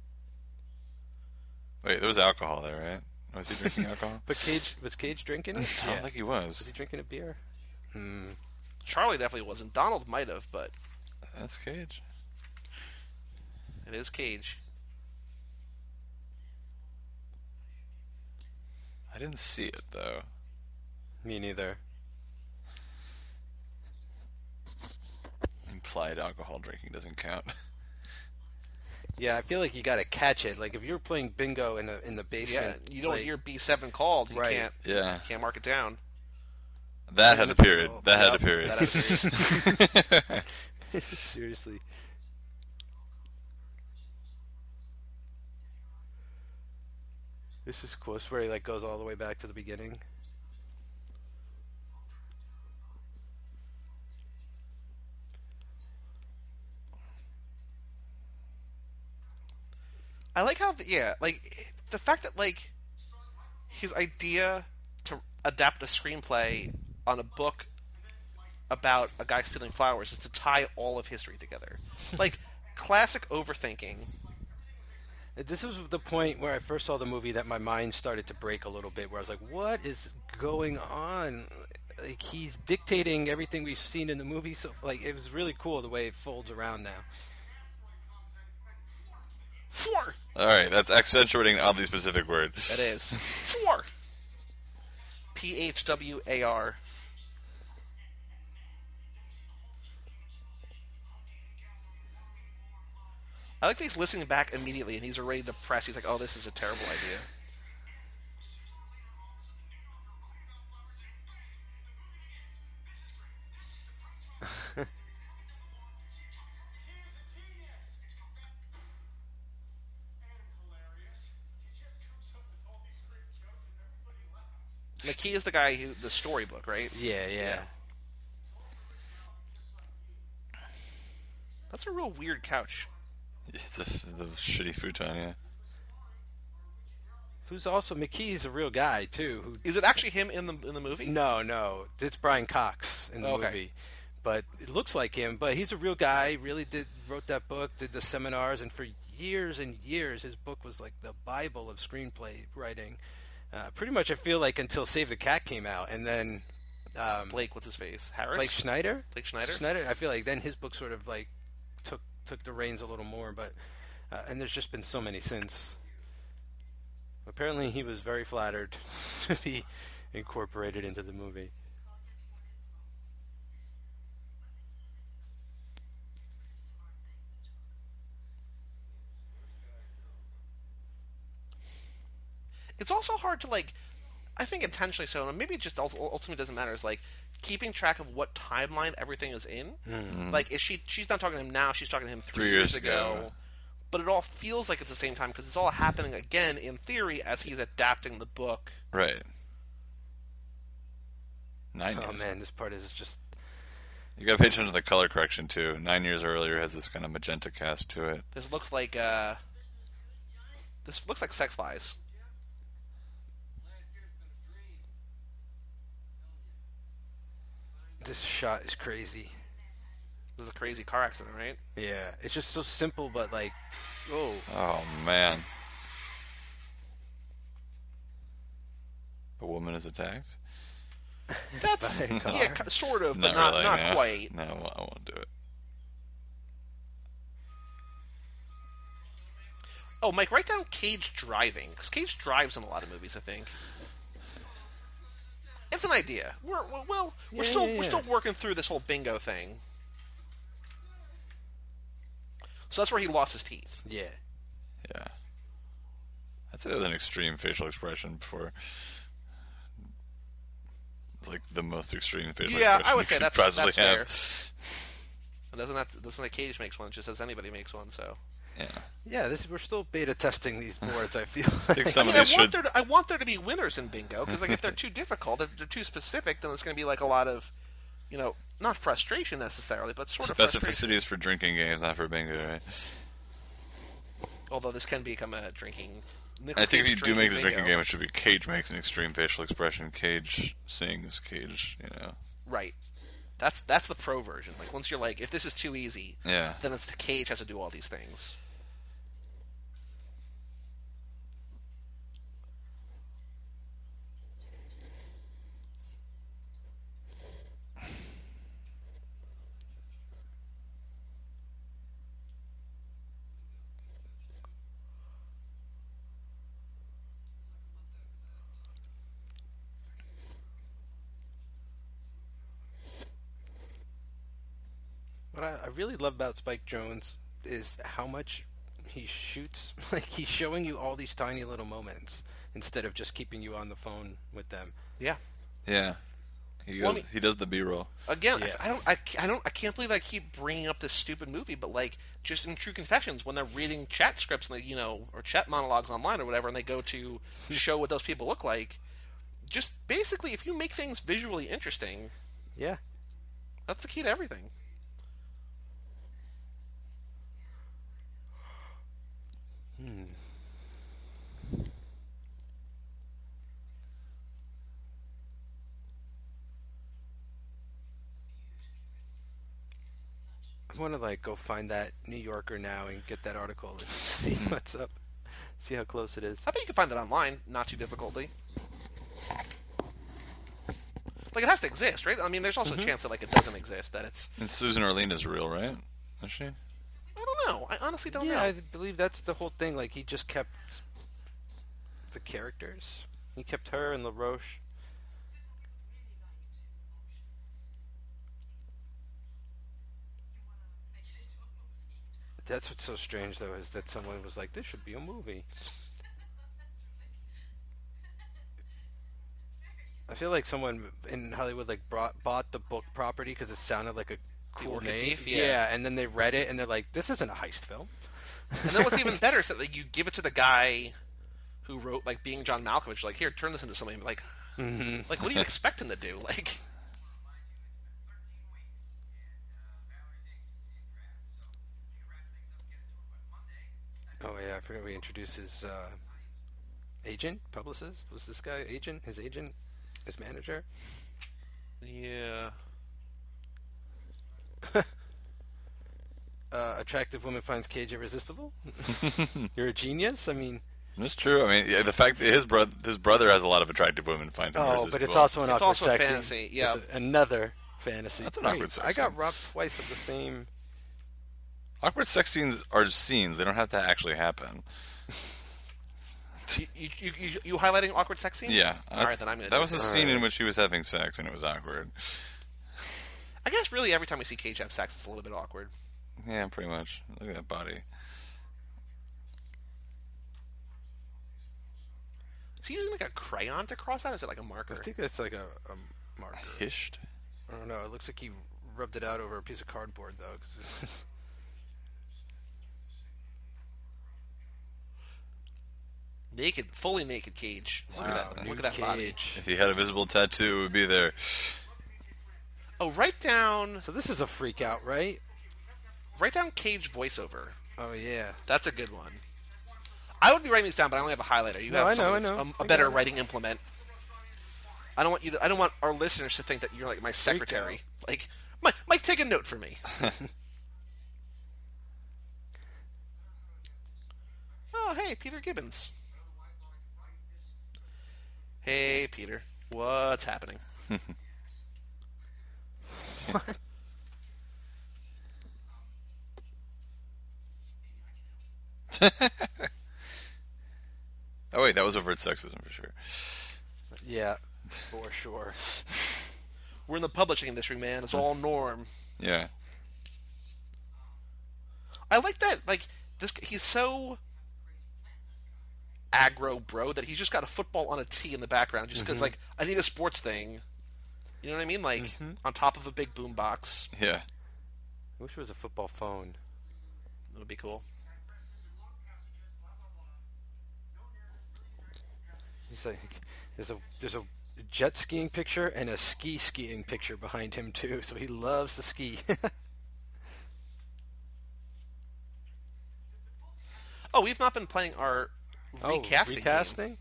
Wait, there was alcohol there, right? Was he drinking alcohol? But was Cage drinking it? I don't think he was. Was he drinking a beer? Charlie definitely wasn't. Donald might have, but That's Cage. it is Cage. I didn't see it though. Me neither. Implied alcohol drinking doesn't count. Yeah, I feel like you got to catch it. Like if you're playing bingo in the Yeah, basement, you don't like, hear B7 called. You Right. Yeah, can't mark it down. that had a period. That had a Yep, period. that had a period. Seriously. This is close where he like goes all the way back to the beginning. I like how, like the fact that like his idea to adapt a screenplay on a book about a guy stealing flowers is to tie all of history together. Like classic overthinking. This was the point where I first saw the movie that my mind started to break a little bit, where I was like, what is going on? Like, he's dictating everything we've seen in the movie, so like it was really cool the way it folds around now. Four. All right, that's accentuating an oddly specific word. That is Phwar. PHWAR. I like that he's listening back immediately and he's already depressed. He's like, oh, this is a terrible idea. McKee is the guy who, the storybook, right? Yeah. That's a real weird couch. It's the shitty futon, yeah. Who's also McKee's a real guy too. Who Is it actually him in the movie? No, it's Brian Cox in the Okay. movie. But it looks like him. But he's a real guy. Really wrote that book, did the seminars, and for years and years, his book was like the Bible of screenplay writing. Pretty much, I feel like until Save the Cat came out, and then Blake, what's his face? Harris? Blake Schneider. Blake Schneider? I feel like then his book sort of like took the reins a little more. But and there's just been so many since. Apparently, he was very flattered to be incorporated into the movie. It's also hard to like, I think intentionally so, and maybe it just ultimately doesn't matter. Is like keeping track of what timeline everything is in. Like, is she's not talking to him now? She's talking to him 3 years ago. But it all feels like it's the same time because it's all happening again in theory as he's adapting the book. Right. 9 years. Oh man, this part is just You gotta pay attention to the color correction too. 9 years earlier has this kind of magenta cast to it. This looks like Sex Lies. this shot is crazy. This is a crazy car accident, right? Yeah, it's just so simple, but like, oh, Oh man. A woman is attacked? That's By a car. yeah, sort of, but not no. quite. No, I won't do it. Oh, Mike, write down Cage driving because Cage drives in a lot of movies. I think it's an idea. We're still working through this whole bingo thing. So that's where he lost his teeth. yeah. Yeah. I'd say that was an extreme facial expression before. It's like the most extreme facial Yeah, expression I would you say could that's possibly fair. have. And doesn't that Cage makes one? It just says anybody makes one. So Yeah. Yeah, we're still beta testing these boards. I feel. I think some of I these should. want there to be winners in bingo because like if they're too difficult, if they're too specific, then it's going to be like a lot of, not frustration necessarily, but sort of frustration. Specificity is for drinking games, not for bingo, right? Although this can become a drinking. I think if you do make it a drinking bingo. game, it should be Cage makes an extreme facial expression. Cage sings. Cage, Right. That's the pro version. Like once you're like, if this is too easy, Yeah. then it's Cage has to do all these things. What I really love about Spike Jones is how much he shoots. Like he's showing you all these tiny little moments instead of just keeping you on the phone with them. Yeah. Yeah. He Well, goes, I mean- he does the B-roll. Again, Yeah. I can't believe I keep bringing up this stupid movie, but like just in True Confessions, when they're reading chat scripts and they, or chat monologues online or whatever, and they go to show what those people look like, just basically if you make things visually interesting, Yeah. that's the key to everything. I want to like go find that New Yorker now and get that article and see what's up. See how close it is. I bet you can find it online, not too difficultly. Like it has to exist, right? I mean, there's also a chance that like it doesn't exist, that it's. And Susan Orlean is real, right? Is she? I don't know. I honestly don't Yeah, know. I believe that's the whole thing. Like he just kept the characters. He kept her and LaRoche. That's what's so strange, though, is that someone was like, "This should be a movie." I feel like someone in Hollywood like bought the book property because it sounded like a cool Orchid name. Thief, yeah. And then they read it and they're like, "This isn't a heist film." And then what's even better is that like, you give it to the guy who wrote like Being John Malkovich. Like, here, turn this into something. Like, like what do you expect him to do? Like, Oh yeah, I forgot we introduced his agent, publicist. Was this guy agent? His agent, his manager. yeah. Attractive woman finds Cage irresistible. You're a genius. I mean, That's true. I mean, yeah, the fact that his brother has a lot of attractive women find him oh, irresistible. but it's also an It's awkward also a sex fantasy, scene. yeah. It's another fantasy. That's an Great. awkward sex I got scene. robbed twice of the same. awkward sex scenes are scenes. They don't have to actually happen. You highlighting awkward sex scenes? Yeah. All right, then I'm gonna. That do was the this. scene in which he was having sex, and it was awkward. I guess really every time we see Cage have sex, it's a little bit awkward. Yeah, pretty much. Look at that body. Is he using like a crayon to cross out, or is it like a I marker? think that's like a marker. Hished. I don't know. It looks like he rubbed it out over a piece of cardboard, though. 'Cause Naked, fully naked Cage. Look wow, at that, nude look at that body. Cage. If he had a visible tattoo, it would be there. Oh, write down So this is a freak out, right? Cage voiceover. Oh yeah. That's a good one. I would be writing these down, but I only have a highlighter. You No, have I know, something I know. that's I a better got it. writing implement. I don't want you to. I don't want our listeners to think that you're like my secretary. out. Like, Mike, take a note for me. Oh, hey, Peter Gibbons. Hey, Peter. What's happening? What? Oh wait, that was overt sexism for sure. Yeah, for sure. We're in the publishing industry, man. It's all norm. Yeah. I like that. Like this, he's so aggro, bro, that he's just got a football on a tee in the background, just because like I need a sports thing. You know what I mean? Like on top of a big boom box. Yeah. I wish it was a football phone. That would be cool. He's like, there's a jet skiing picture and a skiing picture behind him too. So he loves to ski. Oh, we've not been playing our recasting. Game. Recasting?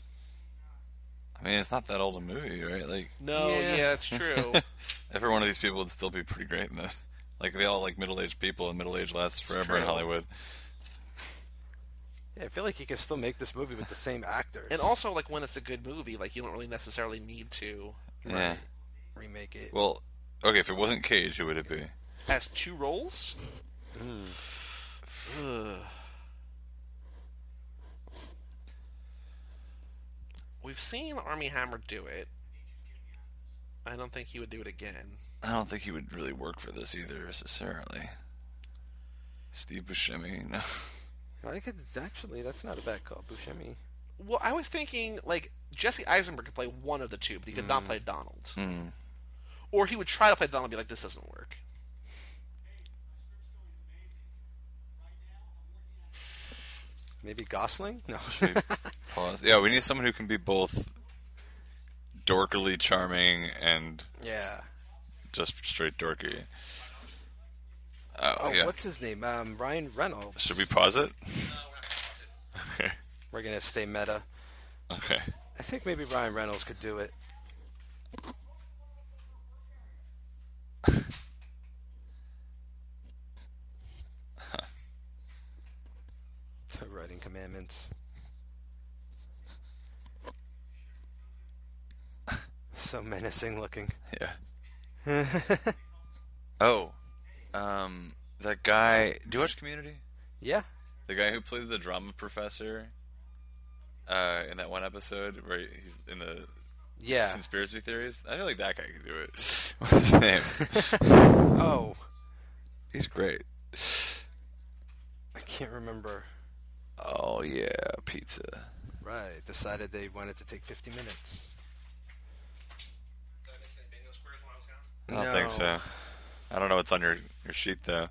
I mean, it's not that old a movie, right? Like, No, yeah, it's true. every one of these people would still be pretty great in this. Like, they all like middle-aged people, and middle age lasts forever in true. Hollywood. Yeah, I feel like you can still make this movie with the same actors. And also, like, when it's a good movie, like, you don't really necessarily need to Yeah. remake it. Well, okay, if it wasn't Cage, who would it be? as two roles. Ugh. We've seen Armie Hammer do it. I don't think he would do it again. I don't think he would really work for this either, necessarily. Steve Buscemi, no. I could actually. That's not a bad call, Buscemi. Well, I was thinking, like, Jesse Eisenberg could play one of the two, but he could not play Donald. Mm. Or he would try to play Donald and be like, this doesn't work. Maybe Gosling? No. Pause. Yeah, we need someone who can be both dorkily charming and Yeah. just straight dorky. Oh, yeah. What's his name? Ryan Reynolds. Should we pause it? Okay. We're gonna stay meta. Okay. I think maybe Ryan Reynolds could do it. Writing commandments. So menacing looking. Yeah. Oh. That guy. Do you watch Community? Yeah. The guy who played the drama professor in that one episode where he's in the Yeah. conspiracy theories. I feel like that guy could do it. What's his name? Oh, He's great. I can't remember. Oh yeah, pizza. Right. Decided they wanted to take 50 minutes. I don't think so. I don't know what's on your sheet though.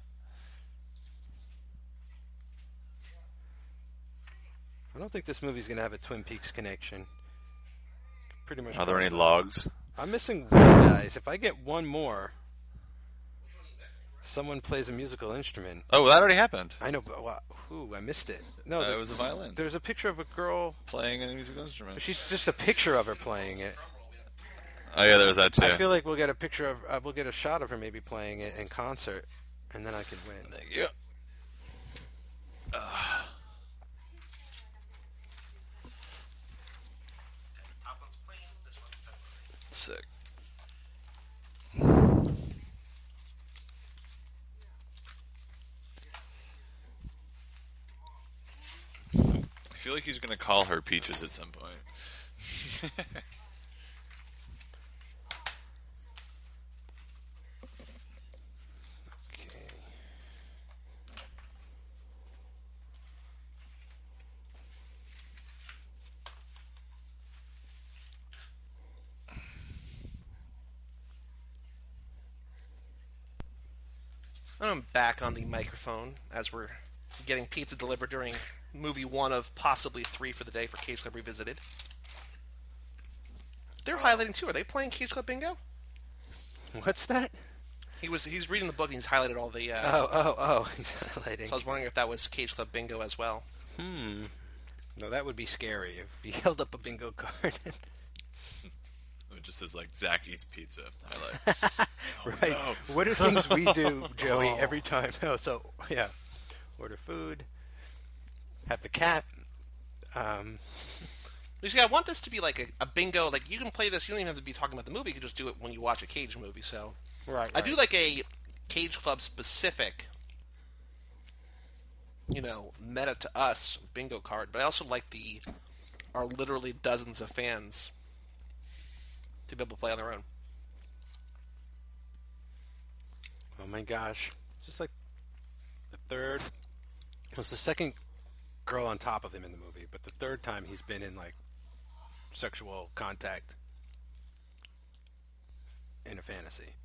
I don't think this movie's gonna have a Twin Peaks connection. Pretty much. Are there any crossed it. logs? I'm missing one, guys. If I get one more, someone plays a musical instrument. Oh, that already happened. I know, but I missed it. No, It was a violin there's a picture of a girl. playing a musical instrument. She's just a picture of her playing it. Oh yeah, there was that too. I feel like we'll get a picture of, we'll get a shot of her maybe playing it in concert, and then I could win. Yeah. Sick. I feel like he's gonna call her Peaches at some point. Okay. I'm back on the microphone as we're getting pizza delivered during movie one of possibly three for the day for Cage Club Revisited. They're highlighting too. Are they playing Cage Club Bingo? What's that? He's reading the book and he's highlighted all the. Oh! He's highlighting. So I was wondering if that was Cage Club Bingo as well. No, that would be scary if he held up a bingo card. It just says like Zach eats pizza. Highlight. Right. no. What are things we do, Joey, every time? Oh, so yeah, order food, have the cat. You see, I want this to be like a bingo. Like you can play this. You don't even have to be talking about the movie. You can just do it when you watch a Cage movie. So Right. I do like a Cage Club specific, meta to us bingo card. But I also like our literally dozens of fans to be able to play on their own. Oh my gosh! Just like the third. It was the second girl on top of him in the movie, but the third time he's been in like sexual contact in a fantasy.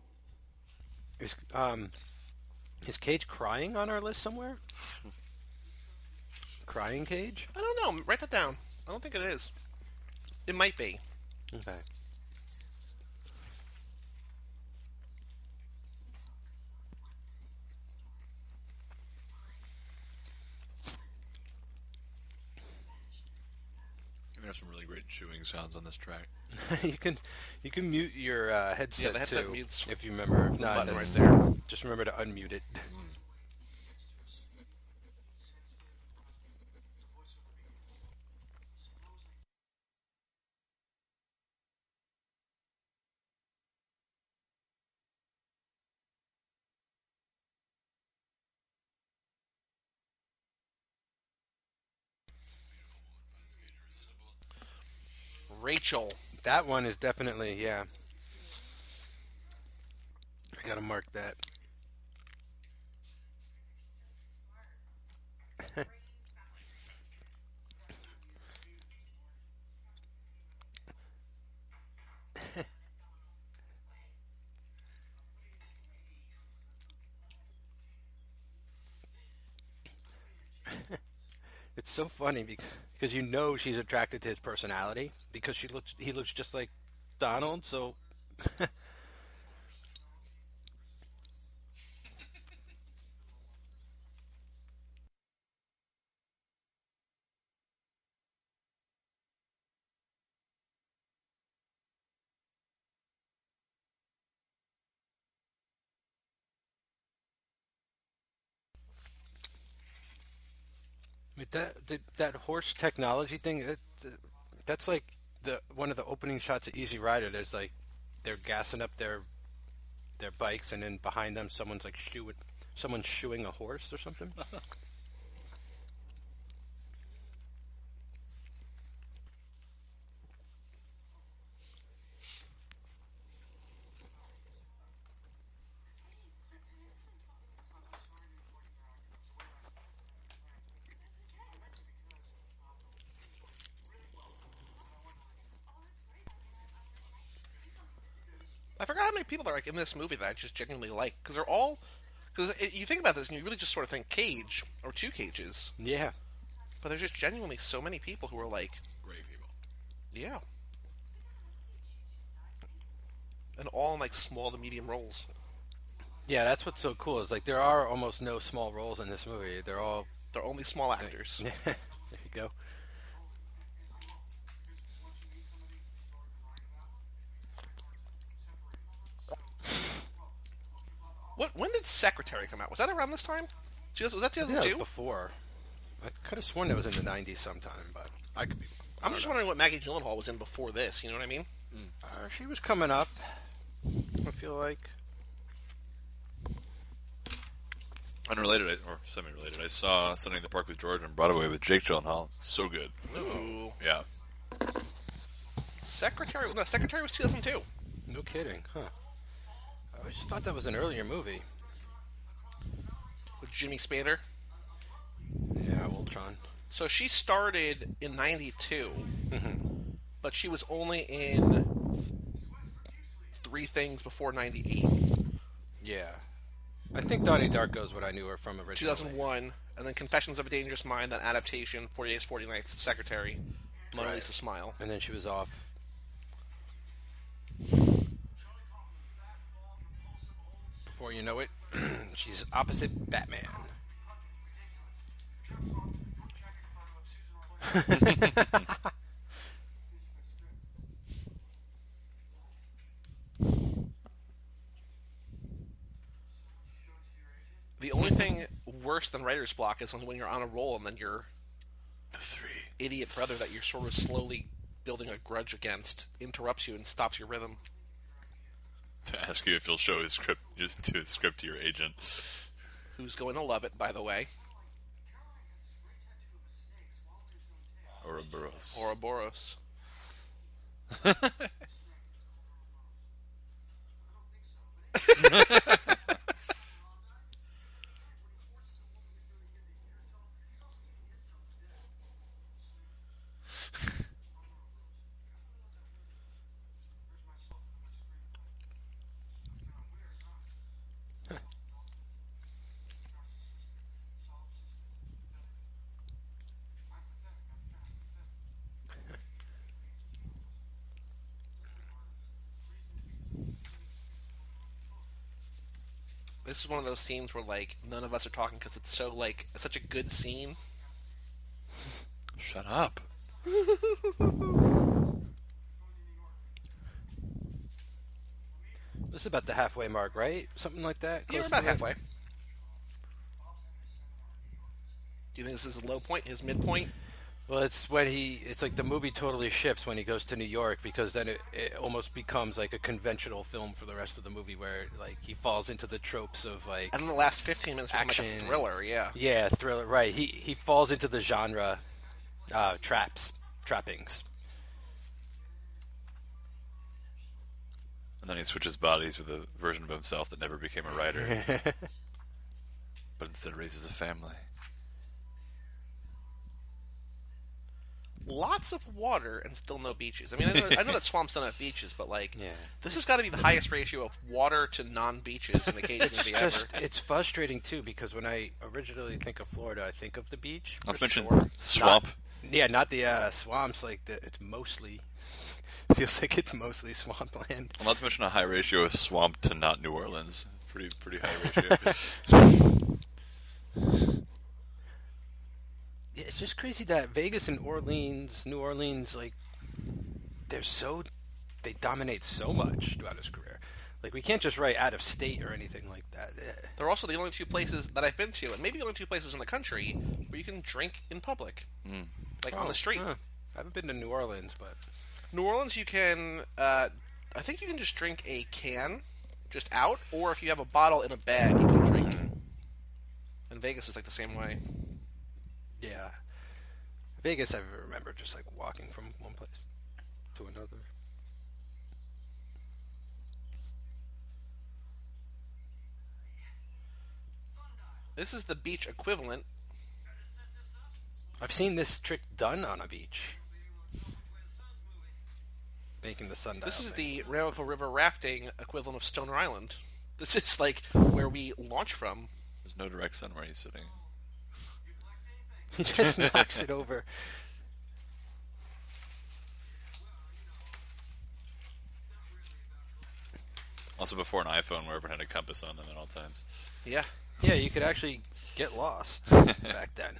Is Cage crying on our list somewhere? Crying Cage? I don't know. Write that down. I don't think it is. It might be. Okay. There's some really great chewing sounds on this track. you can mute your headset, the headset too, mutes if you remember. If not, button right that's- there. Just remember to unmute it. Rachel. That one is definitely, yeah. I gotta mark that. It's so funny because you know she's attracted to his personality because he looks just like Donald. So with that horse technology thing, that's like the one of the opening shots of Easy Rider. There's like they're gassing up their bikes, and then behind them someone's shoeing a horse or something. I forgot how many people are like in this movie that I just genuinely like because they're all because you think about this and you really just sort of think Cage or two Cages, Yeah, but there's just genuinely so many people who are like, Great people. yeah, and all in like small to medium roles. yeah. That's what's so cool is like there are almost no small roles in this movie. They're all They're only small actors. there. You go. When did Secretary come out? Was that around this time? Was that Yeah, it was 2002? before. I could have sworn that was in the '90s sometime, but I could be. I'm just wondering what Maggie Gyllenhaal was in before this. You know what I mean? She was coming up. I feel like. Unrelated, or semi-related, I saw Sunday in the Park with George on Broadway with Jake Gyllenhaal. So good. Ooh. Yeah. Secretary. No, Secretary was 2002. No kidding, huh? I just thought that was an earlier movie. With Jimmy Spader. Yeah, Voltron. So she started in '92, but she was only in three things before '98. Yeah. I think Donnie Darko is what I knew her from originally. 2001, and then Confessions of a Dangerous Mind, then adaptation, 40 Days, 40 Nights, Secretary, Mona Right. Lisa Smile. And then she was off. Before you know it, she's opposite Batman. The only thing worse than writer's block is when you're on a roll and then your The three. idiot brother that you're sort of slowly building a grudge against interrupts you and stops your rhythm. To ask you if you'll show his script, just to his script to your agent. Who's going to love it, by the way. Ouroboros. Ouroboros. this is one of those scenes where like none of us are talking because it's so like it's such a good scene. Shut up. This is about the halfway mark, right? Something like that? Yeah, we're Close about to it? halfway. Do you think this is his low point, his midpoint? Well, it's when it's like the movie totally shifts when he goes to New York, because then it almost becomes like a conventional film for the rest of the movie, where like he falls into the tropes of like And then the last 15 minutes become like action, a thriller, yeah. yeah, thriller, right? He falls into the genre trappings. And then he switches bodies with a version of himself that never became a writer, but instead raises a family. Lots of water and still no beaches. I mean, I know that swamps don't have beaches, but like, Yeah. this has got to be the highest ratio of water to non-beaches in the Cage movie ever. It's frustrating too, because when I originally think of Florida, I think of the beach. Let's for mention sure. swamp. Not the swamps. Like it's mostly feels like it's mostly swampland. Well, let's mention a high ratio of swamp to not New Orleans. Pretty high ratio. Yeah, it's just crazy that Vegas and New Orleans, like they dominate so much throughout his career. Like we can't just write out of state or anything like that. They're also the only two places that I've been to, and maybe the only two places in the country where you can drink in public, like on the street. Huh. I haven't been to New Orleans, but New Orleans, you can. I think you can just drink a can, just out, or if you have a bottle in a bag, you can drink. And Vegas is like the same way. yeah, Vegas I remember just like walking from one place to another. This is the beach equivalent. I've seen this trick done on a beach, making the sundial. This is thing. the Ramapo River rafting equivalent of Stoner Island. This is like where we launch from. There's no direct sun where he's sitting. He just knocks it over. Also, before an iPhone, where everyone had a compass on them at all times. Yeah. Yeah, you could actually get lost back then.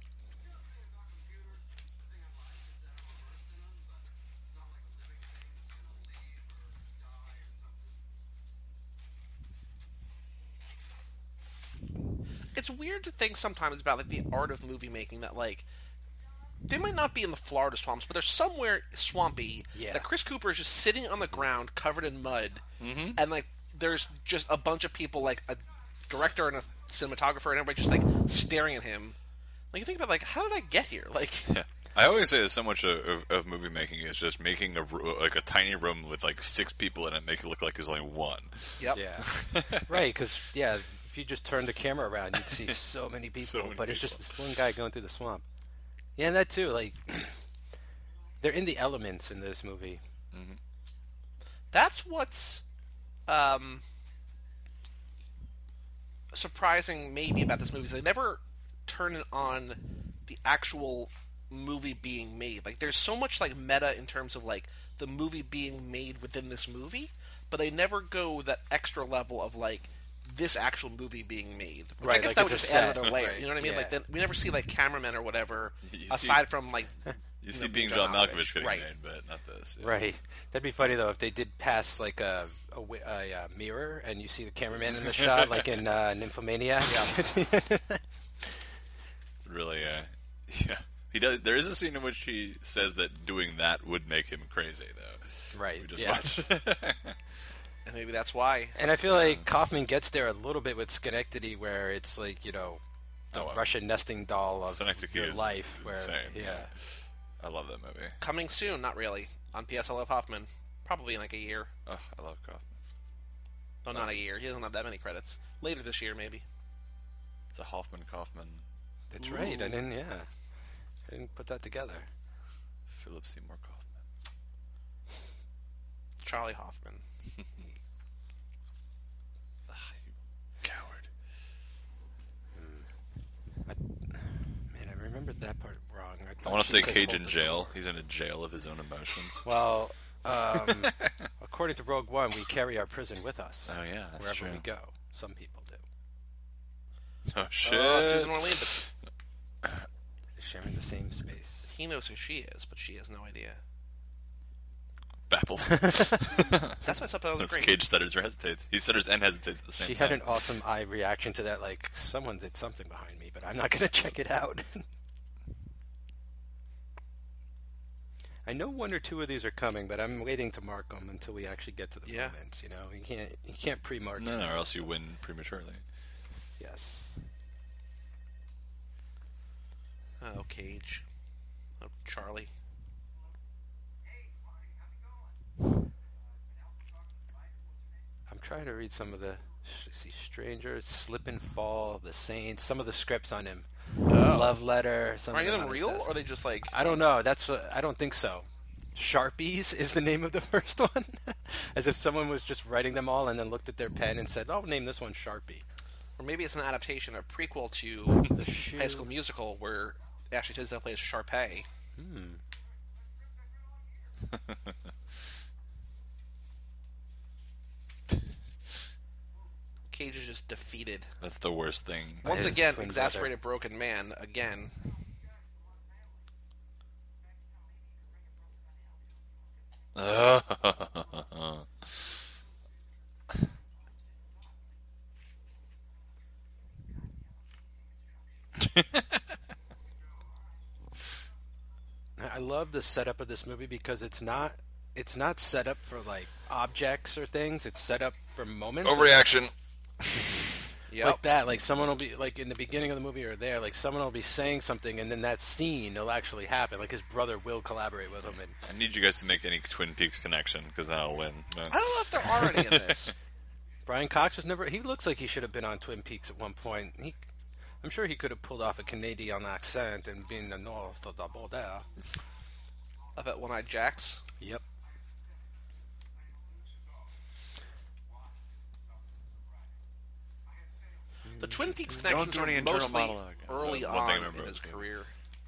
It's weird to think sometimes about like the art of movie making that like they might not be in the Florida swamps, but they're somewhere swampy. Yeah. That Chris Cooper is just sitting on the ground covered in mud, and like there's just a bunch of people, like a director and a cinematographer, and everybody just like staring at him. Like you think about like how did I get here? Like Yeah. I always say that so much of movie making is just making a tiny room with like 6 people in it, make it look like there's only one. yep. Yeah, right. Because if you just turned the camera around, you'd see so many people. So many but it's people. just this one guy going through the swamp. Yeah, and that too. Like they're in the elements in this movie. That's what's surprising maybe about this movie is they never turn it on the actual movie being made. Like there's so much like meta in terms of like the movie being made within this movie, but they never go that extra level of like this actual movie being made. Which I Right, guess like that would it's a just add set, another layer. right, You know what I mean? yeah. Like then we never see like cameramen or whatever You see- aside from like You see know, being John John Malkovich getting right. made, but not this. Yeah. Right. That'd be funny though if they did pass like a mirror and you see the cameraman in the shot, like in Nymphomania. Yeah. Really, yeah. He does. There is a scene in which he says that doing that would make him crazy, though. Right. We just yeah. watched. and maybe that's why. And I feel like Kaufman gets there a little bit with Schenectady, where it's like the Oh, well. Russian nesting doll of Synecdoche your is life. Where, insane. yeah. I love that movie. Coming soon, not really. On PS I Love Hoffman. Probably in like a year. Oh, I love Kaufman. No, not a year. He doesn't have that many credits. Later this year, maybe. It's a Hoffman Kaufman. That's right. I didn't put that together. Philip Seymour Kaufman. Charlie Hoffman. Ugh, you coward. Man, I remembered that part wrong. I want to say said Cage hold in the jail. door. He's in a jail of his own emotions. Well, according to Rogue One, we carry our prison with us. Oh, yeah, that's wherever true. we go. Some people do. Oh shit! Oh, she's in Orlando. Sharing the same space. He knows who she is, but she has no idea. Baffles. That's why subtitles are That's great. Cage stutters or hesitates. He stutters and hesitates at the same She time. had an awesome eye reaction to that, like, someone did something behind me, but I'm not going to check it out. I know one or two of these are coming, but I'm waiting to mark them until we actually get to the Yeah. moments, you know? You can't pre-mark No, it. or else you win prematurely. Yes. Oh, Cage. Oh, Charlie. I'm trying to read some of the see Stranger, Slip and Fall, The Saints, some of the scripts on him. Love Letter. Some Are any of on them his real, desk. or are they just like... I don't know. I don't think so. Sharpies is the name of the first one, as if someone was just writing them all and then looked at their pen and said, "I'll name this one Sharpie." Or maybe it's an adaptation, a prequel to The shoe. High School Musical, where Ashley Tisdale plays Sharpay. Cage is just defeated. That's the worst thing. Once his again, twin exasperated broken man, again. I love the setup of this movie because it's not set up for like objects or things. It's set up for moments. Overreaction. Yep. Like that, like someone will be like in the beginning of the movie or there, like someone will be saying something, and then that scene will actually happen. Like his brother will collaborate with him, and I need you guys to make any Twin Peaks connection because then I'll win. I don't know if there are any in this. Brian Cox was never. He looks like he should have been on Twin Peaks at one point. I'm sure he could have pulled off a Canadian accent and been the north of the border. I bet One-Eyed Jacks. Yep. The Twin Peaks Don't connections do any are internal mostly monologue. That's early one thing I on remember in about his this movie. career.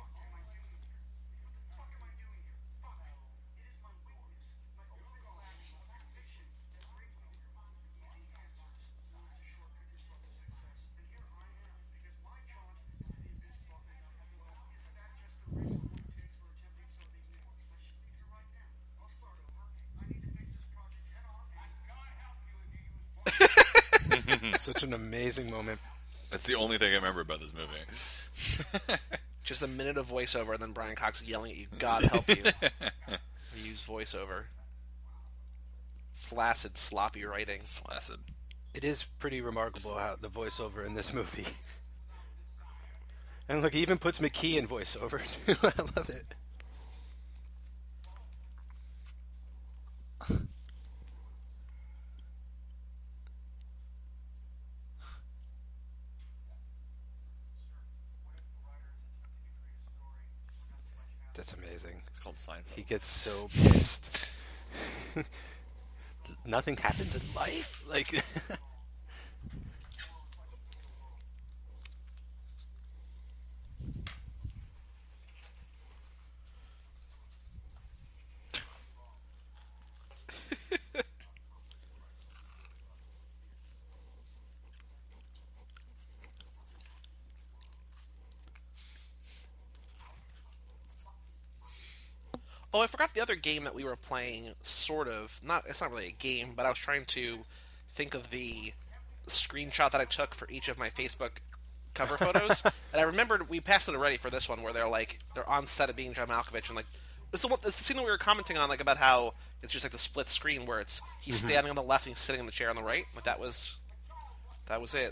Such an amazing moment. That's the only thing I remember about this movie. Just a minute of voiceover, and then Brian Cox yelling at you, "God help you!" We use voiceover. Flaccid, sloppy writing. Flaccid. It is pretty remarkable how the voiceover in this movie. And look, he even puts McKee in voiceover too. I love it. That's amazing. It's called Seinfeld. He gets so pissed. Nothing happens in life? Like Oh, I forgot the other game that we were playing. Sort of. It's not really a game, but I was trying to think of the screenshot that I took for each of my Facebook cover photos, and I remembered we passed it already for this one, where they're on set of being John Malkovich, and like it's the scene that we were commenting on, like about how it's just like the split screen where it's he's standing on the left and he's sitting in the chair on the right. But that was it.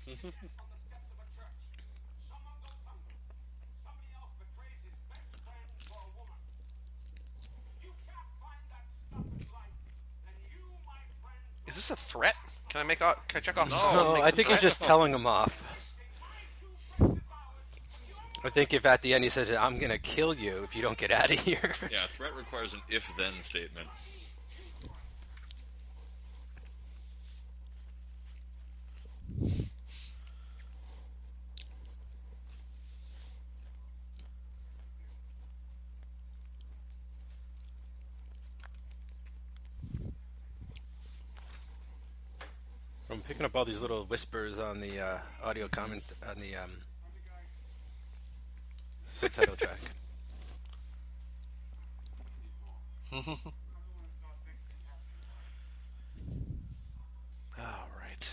Is this a threat? Can I check off? no, I think he's just telling him off. I think if at the end he says, "I'm gonna kill you if you don't get out of here." Yeah, threat requires an if-then statement. I'm picking up all these little whispers on the audio comment on the subtitle track. All right.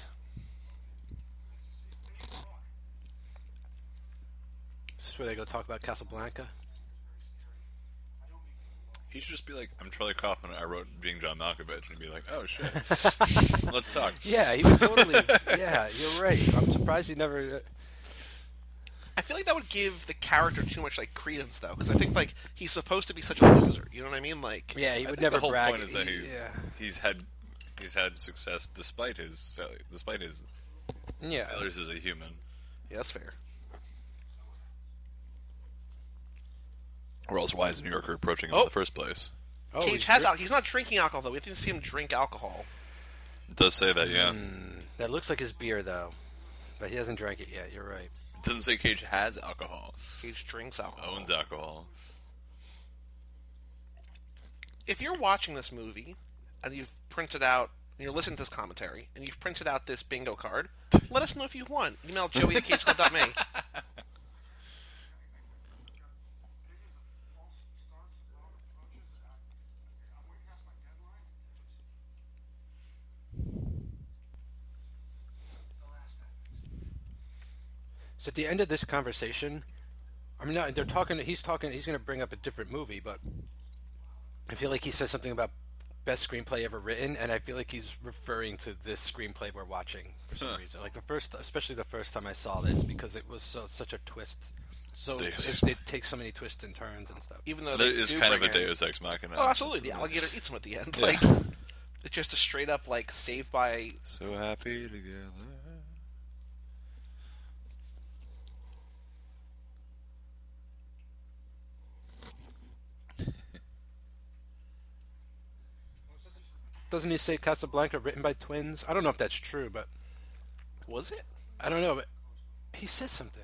Is this where they go talk about Casablanca? He should just be like, I'm Charlie Kaufman, I wrote Being John Malkovich, and be like, oh shit, let's talk. Yeah, he would totally. Yeah, you're right. I'm surprised he never. I feel like that would give the character too much like credence, though, because I think like he's supposed to be such a loser. You know what I mean? Like, Yeah, he I would think never the whole brag. point is that yeah. he's had success despite his failure, despite his Yeah. failures as a human. yeah, that's fair. Or else why is New Yorker approaching him in Oh. the first place? Oh, Cage has he's not drinking alcohol though. We didn't see him drink alcohol. It does say that, yeah. That looks like his beer, though. But he hasn't drank it yet. You're right. It doesn't say Cage has alcohol, Cage drinks alcohol. owns alcohol. If you're watching this movie and you've printed out, and you're listening to this commentary, and you've printed out this bingo card, let us know if you've won. Email Joey at CageClub.me. So at the end of this conversation, I mean, they're talking. He's talking. He's going to bring up a different movie, but I feel like he says something about best screenplay ever written, and I feel like he's referring to this screenplay we're watching for some reason. Like especially the first time I saw this, because it was such a twist. So it takes so many twists and turns and stuff. Even though There they is do kind of a bring in- Deus Ex Machina. Oh, absolutely. The alligator eats him at the end. Yeah. Like, it's just a straight up like saved by. So happy together. Doesn't he say Casablanca written by twins? I don't know if that's true, but Was it? I don't know. But he says something.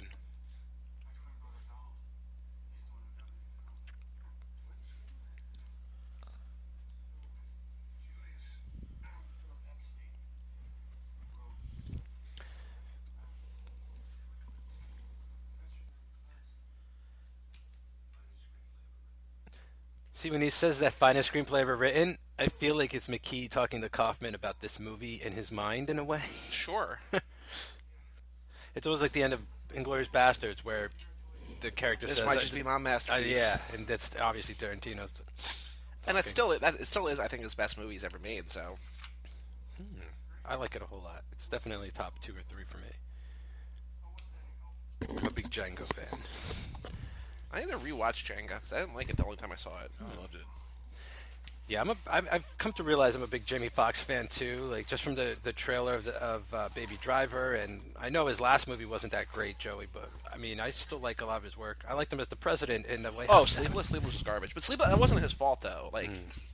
See, when he says that finest screenplay ever written, I feel like it's McKee talking to Kaufman about this movie in his mind, in a way. Sure. It's always like the end of Inglourious Bastards, where the character This says, might just be my masterpiece. yeah, and that's obviously Tarantino's. And it still is, I think, his best movies ever made. So I like it a whole lot. It's definitely top 2 or 3 for me. I'm a big Django fan. I need to rewatch Django because I didn't like it the only time I saw it. I loved it. Yeah, I've come to realize I'm a big Jamie Foxx fan too. Like just from the trailer of Baby Driver, and I know his last movie wasn't that great, Joey, but I mean I still like a lot of his work. I liked him as the president in the White Oh, House. Sleepless was garbage, but Sleepless that wasn't his fault though. Like,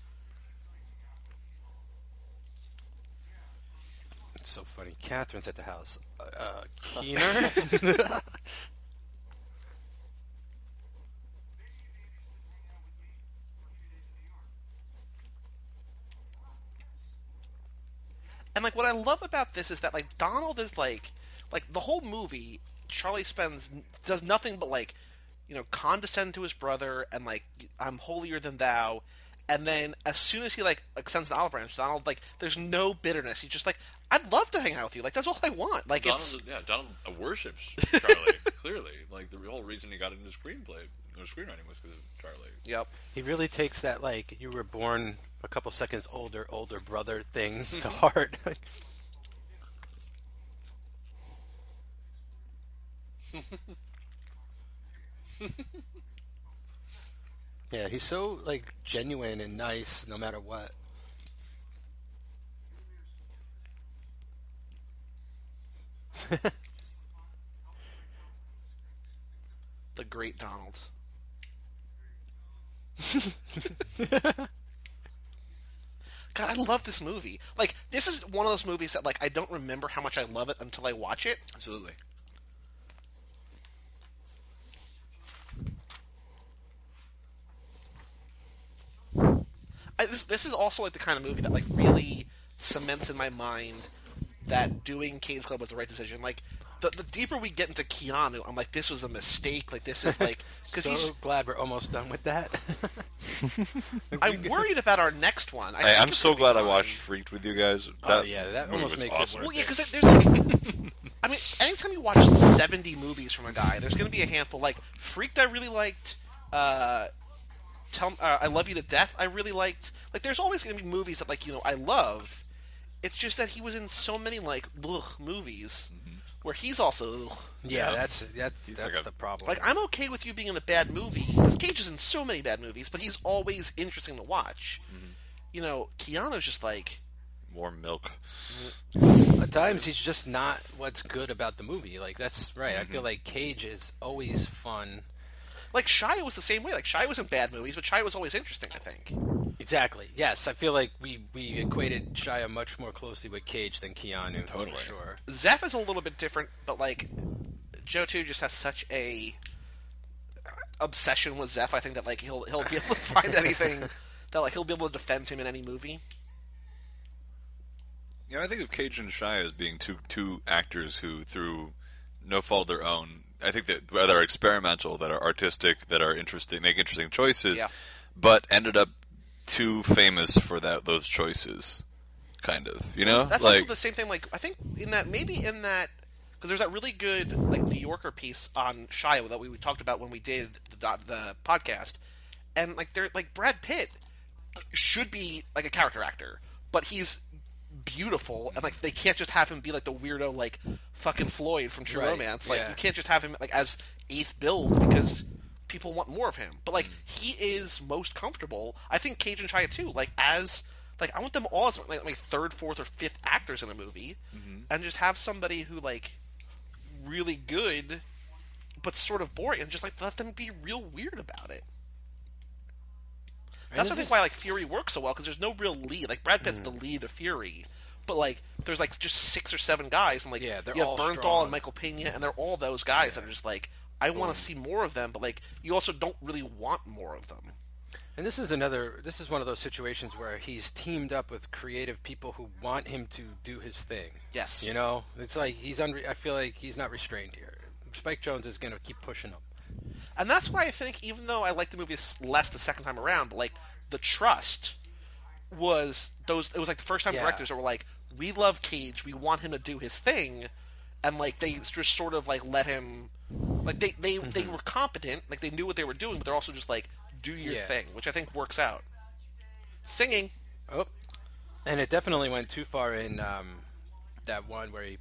It's so funny. Catherine's at the house. Keener. and like what I love about this is that like Donald is like the whole movie. Charlie does nothing but like, condescend to his brother and like I'm holier than thou. And then as soon as he like sends an olive branch, Donald like there's no bitterness. He's just like, I'd love to hang out with you. Like that's all I want. Like Donald worships Charlie. Clearly, like the whole reason he got into screenplay or screenwriting was because of Charlie. Yep. He really takes that like you were born a couple seconds older brother thing to heart. Yeah, he's so like genuine and nice no matter what. The great Donald. God, I love this movie. Like, this is one of those movies that, like, I don't remember how much I love it until I watch it. Absolutely. This is also, like, the kind of movie that, like, really cements in my mind that doing Cage Club was the right decision. Like the deeper we get into Keanu, I'm like, this was a mistake. Like this is like because So glad we're almost done with that. I'm worried about our next one. Hey, I'm it's so gonna be glad I fine. watched Freaked with you guys. That movie almost was makes it awesome. worth Well, yeah, because there's like, I mean, anytime you watch 70 movies from a guy, there's going to be a handful. Like Freaked, I really liked. I Love You to Death, I really liked. Like, there's always going to be movies that, like, I love. It's just that he was in so many like movies where he's also ugh. Yeah, Yeah. that's like a- the problem. Like, I'm okay with you being in a bad movie because Cage is in so many bad movies, but he's always interesting to watch. Keanu's just like. More milk. At times he's just not what's good about the movie. Like that's right. I feel like Cage is always fun. Like, Shia was the same way. Like, Shia was in bad movies, but Shia was always interesting, I think. Exactly. Yes, I feel like we equated Shia much more closely with Cage than Keanu. Totally. For sure. Zeph is a little bit different, but, like, Joe, too, just has such a obsession with Zeph, I think, that, like, he'll be able to find anything that, like, he'll be able to defend him in any movie. Yeah, I think of Cage and Shia as being two actors who, through no fault of their own, I think that are experimental, that are artistic, that are interesting, make interesting choices, Yeah. but ended up too famous for those choices, kind of. You know, That's like also the same thing, like, I think because there's that really good, like, New Yorker piece on Shia that we talked about when we did the podcast, and, like, they're, like, Brad Pitt should be, like, a character actor, but he's beautiful, and, like, they can't just have him be, like, the weirdo, like, fucking Floyd from True Right, Romance. Like, yeah. you can't just have him, like, as eighth build, because people want more of him. But, like, he is most comfortable. I think Cage and Shia, too, like, as... Like, I want them all as, like third, fourth, or fifth actors in a movie, and just have somebody who, like, really good, but sort of boring, and just, like, let them be real weird about it. That's I think why, like, Fury works so well, because there's no real lead. Like, Brad Pitt's the lead of Fury, but, like, there's, like, just 6 or 7 guys, and, like, Yeah, they're you have all Bernthal strong. and Michael Pena, and they're all those guys that are just, like, I want to see more of them, but, like, you also don't really want more of them. And this is one of those situations where he's teamed up with creative people who want him to do his thing. Yes. You know, it's like I feel like he's not restrained here. Spike Jonze is going to keep pushing him. And that's why I think, even though I liked the movie less the second time around, but, like, The Trust was it was like the first time Yeah. directors that were like, we love Cage, we want him to do his thing, and, like, they just sort of, like, let him, like, they were competent, like, they knew what they were doing, but they're also just like, do your Yeah. thing, which I think works out. Singing. Oh, and it definitely went too far in that one where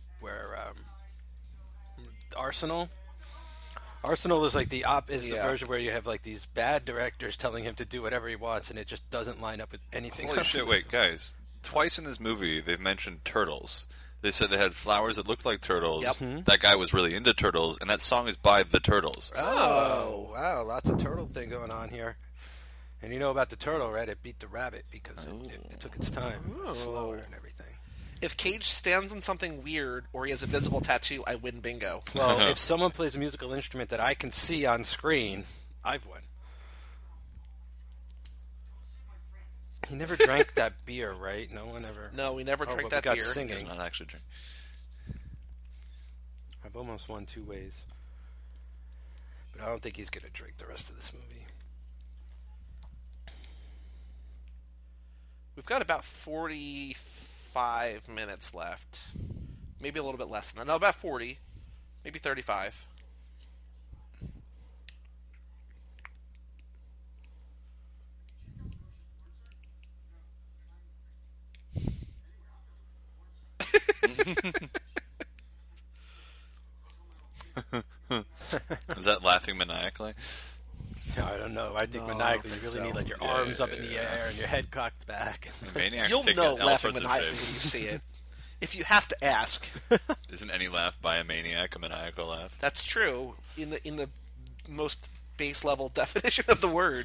Arsenal. Arsenal is like the the version where you have like these bad directors telling him to do whatever he wants, and it just doesn't line up with anything. holy else. shit! Wait, guys, twice in this movie they've mentioned turtles. They said they had flowers that looked like turtles. Yep. That guy was really into turtles, and that song is by the Turtles. Oh, wow, lots of turtle thing going on here. And you know about the turtle, right? It beat the rabbit because it took its time, slower and everything. If Cage stands on something weird, or he has a visible tattoo, I win bingo. Well, if someone plays a musical instrument that I can see on screen, I've won. He never drank that beer, right? No one ever. No, we never drank but that we got beer. singing. It's not actually drink. I've almost won 2 ways. But I don't think he's going to drink the rest of this movie. We've got about 45 minutes left. Maybe a little bit less than that. No, about 40. Maybe 35. Is that laughing maniacally? No, I don't know. I think maniacally you really need like your arms up in the air and your head cocked back. Maniacs You'll take know all laughing sorts of maniacally shapes. when you see it. If you have to ask, Isn't any laugh by a maniac a maniacal laugh? that's true in the most base level definition of the word.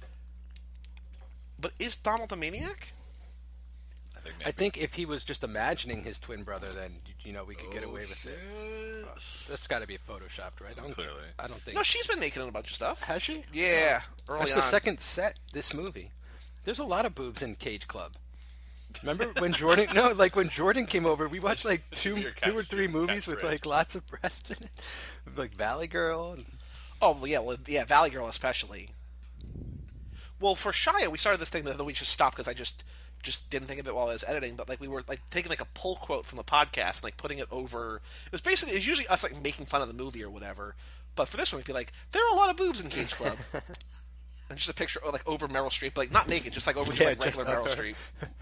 But is Donald a maniac? I think if he was just imagining his twin brother, then we could get away with it. That's got to be photoshopped, right? Clearly. I don't think. No, she's been making a bunch of stuff. Has she? Yeah, early That's on. the second set this movie. There's a lot of boobs in Cage Club. Remember when Jordan? No, like when Jordan came over, we watched like two Your or three movies with catchphrase. like lots of breasts in it, like Valley Girl. And, Oh well, yeah, Valley Girl especially. Well, for Shia, we started this thing that we just stopped because I just didn't think of it while I was editing. But like we were like taking like a pull quote from the podcast and like putting it over. It was basically it's usually us like making fun of the movie or whatever. But for this one, we'd be like, there are a lot of boobs in Cage Club, and just a picture like over Meryl Streep, like not naked, just like over Yeah, like just regular Meryl over. Streep.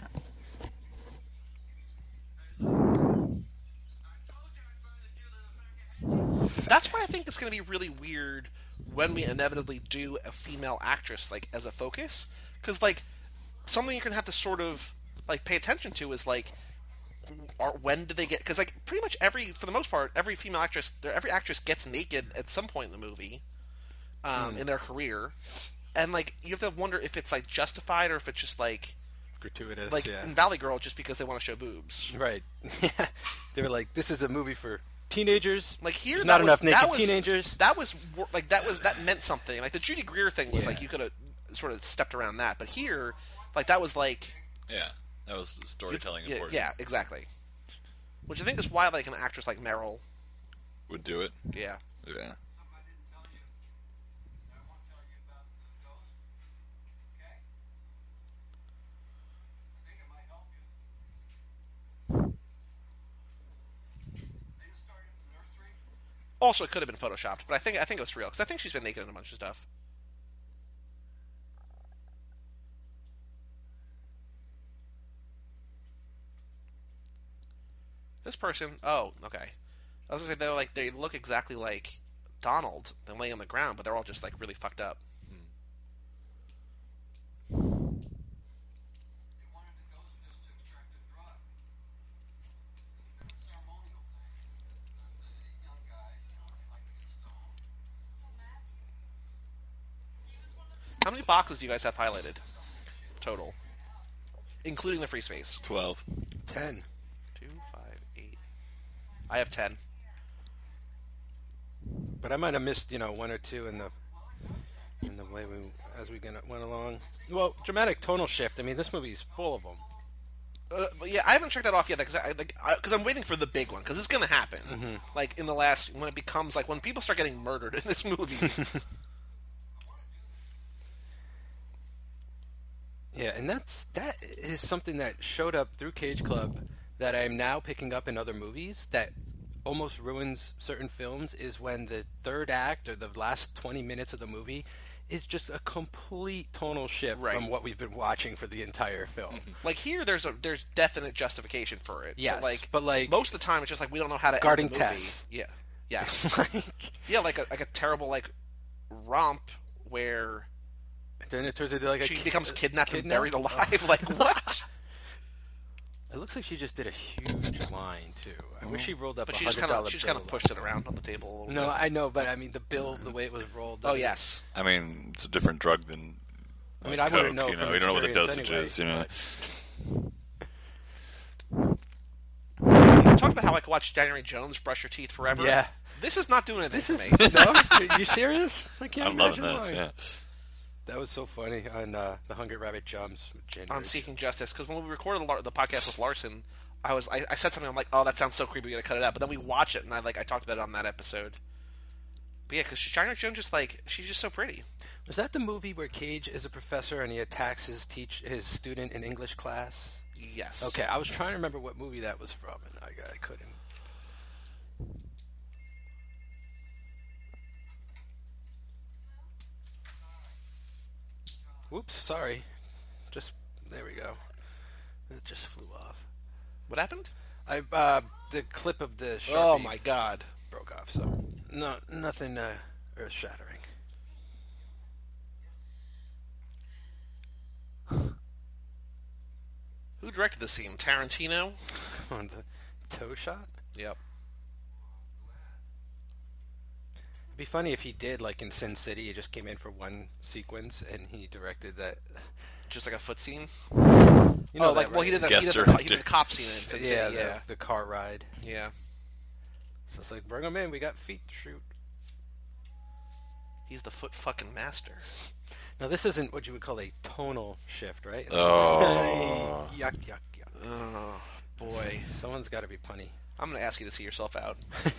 That's why I think it's going to be really weird when we inevitably do a female actress like as a focus, because like something you're going to have to sort of like pay attention to is like, when do they get? Because like pretty much for the most part, every female actress, every actress gets naked at some point in the movie, in their career, and like you have to wonder if it's like justified or if it's just like gratuitous, like yeah. in Valley Girl just because they want to show boobs. Right. Yeah. They were like, this is a movie for teenagers. Like here, There's that not was- enough naked that was- teenagers. That meant something. Like the Judy Greer thing was like you could have sort of stepped around that, but here, like that was like Yeah, that was storytelling yeah, important. yeah, exactly. Which I think is why like an actress like Meryl, Would do it. yeah, Yeah. Something I didn't tell you. I won't tell you about the ghost. Okay? I think it might help you. They started the nursery. also it could have been photoshopped, but I think it was real because I think she's been naked in a bunch of stuff. This person, oh, okay. I was gonna say they look exactly like Donald. They're laying on the ground, but they're all just like really fucked up. They wanted the ghost just to extract a drug. It's a ceremonial thing. The young guys, they like to get stoned. So Matthew, he was one of the How many boxes do you guys have highlighted total, including the free space? 12. 10. 2, 5, 8. I have 10. But I might have missed, one or two in the way as we went along. Well, dramatic tonal shift. I mean, this movie's full of them. But yeah, I haven't checked that off yet because I'm waiting for the big one because it's going to happen. Like in the last when it becomes like when people start getting murdered in this movie. Yeah, and that is something that showed up through Cage Club that I'm now picking up in other movies that almost ruins certain films is when the third act or the last 20 minutes of the movie is just a complete tonal shift Right. from what we've been watching for the entire film. Like here, there's definite justification for it. Yes, but like- most of the time, it's just like we don't know how to Guarding end the movie. Tess. Yeah, yeah, Like, yeah. Like a terrible like romp where then it turns into like she becomes kidnapped and kidnapped? buried alive. Like what? It looks like she just did a huge line too. I wish she rolled up But a she just $100 kind of bill. pushed it around on the table a little No, bit. I know, but I mean the bill, the way it was rolled. Oh yes. I mean, it's a different drug than. I mean, like I wouldn't Coke, know from you don't know what the experience dosage anyway, is. We talked about how I could watch January Jones brush your teeth forever. Yeah. This is not doing anything This for is me. no. You serious? I can't I'm loving imagine this. why. Yeah. That was so funny on the Hungry Rabbit Jumps with January. On Seeking Justice, because when we recorded the podcast with Larson, I said something. I'm like, oh, that sounds so creepy. We gotta cut it out. But then we watch it, and I talked about it on that episode. But yeah, because January Jones she's just so pretty. Was that the movie where Cage is a professor and he attacks his student in English class? Yes. Okay, I was trying to remember what movie that was from, and I couldn't. Whoops, sorry. There we go. It just flew off. What happened? The clip of the Sharpie Oh my god. broke off, so no, nothing earth-shattering. Who directed the scene? Tarantino. On the toe shot. Yep. It'd be funny if he did, like in Sin City, he just came in for one sequence and he directed that. Just like a foot scene. You know Oh, like that, well, he right? did that. Guest He director. did the cop scene in Sin City. Yeah, Yeah. the car ride. Yeah. So it's like, bring him in. We got feet to shoot. He's the foot fucking master. Now this isn't what you would call a tonal shift, right? This is- Oh. yuck, yuck, yuck. Oh, boy. Someone's got to be punny. I'm going to ask you to see yourself out.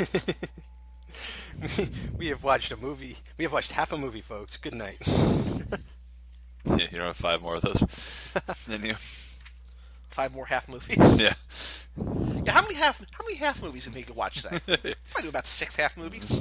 We have watched a movie. We have watched half a movie, folks. Good night. Yeah, you don't have 5 more of those. Then you. 5 more half movies. Yeah. Yeah, how many half movies did you could watch today? I do about 6 half movies.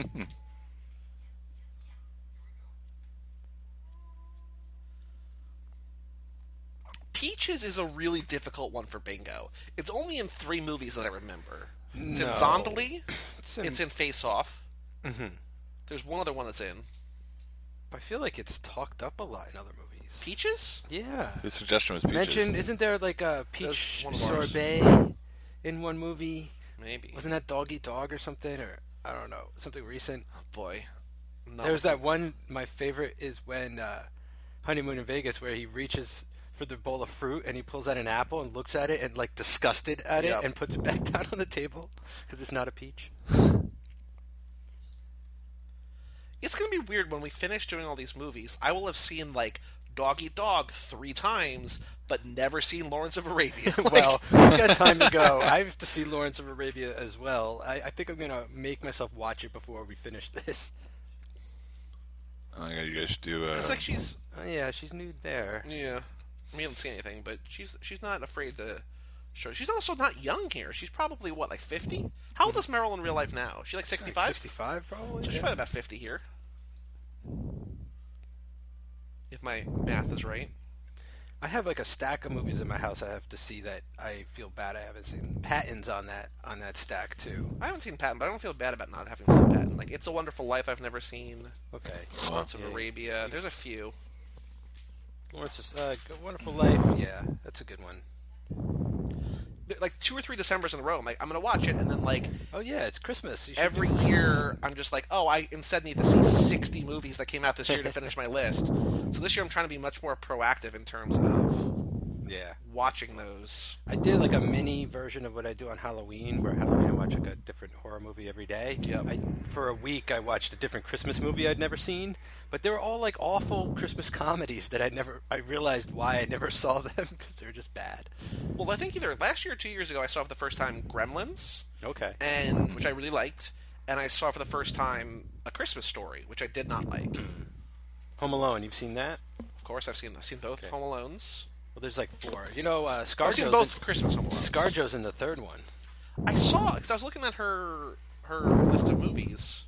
Peaches is a really difficult one for Bingo. It's only in 3 movies that I remember. It's in No. Zondali. in- It's in Face Off. Mm-hmm. There's one other one that's in. I feel like it's talked up a lot in other movies. Peaches? Yeah. His suggestion was Peaches. Mentioned, isn't there like a peach one of ours. sorbet in one movie? Maybe. Wasn't that Dog Eat Dog or something? Or I don't know, something recent. Boy. No. There's that one. My favorite is when Honeymoon in Vegas, where he reaches for the bowl of fruit and he pulls out an apple and looks at it and like disgusted at Yep. it and puts it back down on the table because it's not a peach. It's going to be weird when we finish doing all these movies. I will have seen, like, Dog Eat Dog 3 times, but never seen Lawrence of Arabia. Like, Well, we got time to go. I have to see Lawrence of Arabia as well. I think I'm gonna make myself watch it before we finish this. Oh my god, you guys should do. it's like she's... Oh yeah, she's nude there. Yeah. I mean, I didn't see anything, but she's not afraid to show... She's also not young here. She's probably, what, like 50? How old is Meryl in real life now? Is she like 65? 65 probably. So she's yeah. probably about 50 here. If my math is right. I have like a stack of movies in my house I have to see that I feel bad I haven't seen. Patton's on that stack too. I haven't seen Patton, but I don't feel bad about not having seen Patton. Like, It's a Wonderful Life I've never seen. Okay. Lawrence of Yeah. Arabia. There's a few. Lawrence's Wonderful Life. Yeah, that's a good one. Like 2 or 3 Decembers in a row. I'm like, I'm going to watch it, and then, like, Oh yeah, it's Christmas. You should every do Christmas. year I'm just like, oh, I instead need to see 60 movies that came out this year to finish my list. So this year I'm trying to be much more proactive in terms of Yeah. watching those. I did like a mini version of what I do on Halloween, where Halloween I watch like a different horror movie every day. Yep. For a week I watched a different Christmas movie I'd never seen, but they were all like awful Christmas comedies that I realized why I never saw them because they were just bad. Well, I think either last year or 2 years ago I saw for the first time Gremlins, Okay. and which I really liked, and I saw for the first time A Christmas Story, which I did not like. Home Alone, you've seen that? Of course, I've seen both Home Alones. Well, there's like 4. You know, I've ScarJo's seen both Christmas Home Alones. ScarJo's in the third one. I saw because I was looking at her list of movies.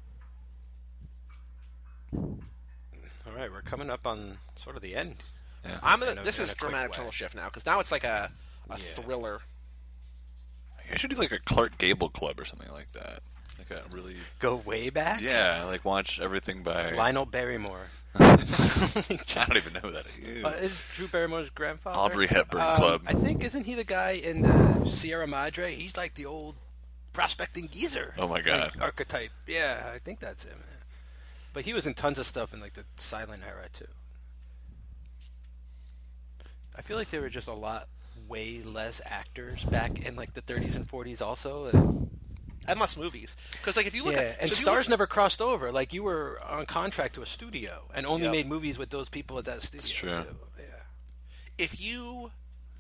All right, we're coming up on sort of the end. Yeah. This in is a quick dramatic way. tonal shift now because now it's like a thriller. I should do like a Clark Gable club or something like that. Like a really. Go way back? Yeah, like watch everything by. Lionel Barrymore. I don't even know who that is. Is Drew Barrymore's grandfather? Audrey Hepburn Club. I think, isn't he the guy in the Sierra Madre? He's like the old prospecting geezer. Oh my God. like, archetype. Yeah, I think that's him. Yeah. But he was in tons of stuff in like the silent era too. I feel like there were just a lot way less actors back in like the 30s and 40s also. And less movies because like if you look Yeah, at and so if you stars look- never crossed over. Like you were on contract to a studio and only Yep. made movies with those people at that studio. It's true. Too. Yeah. if you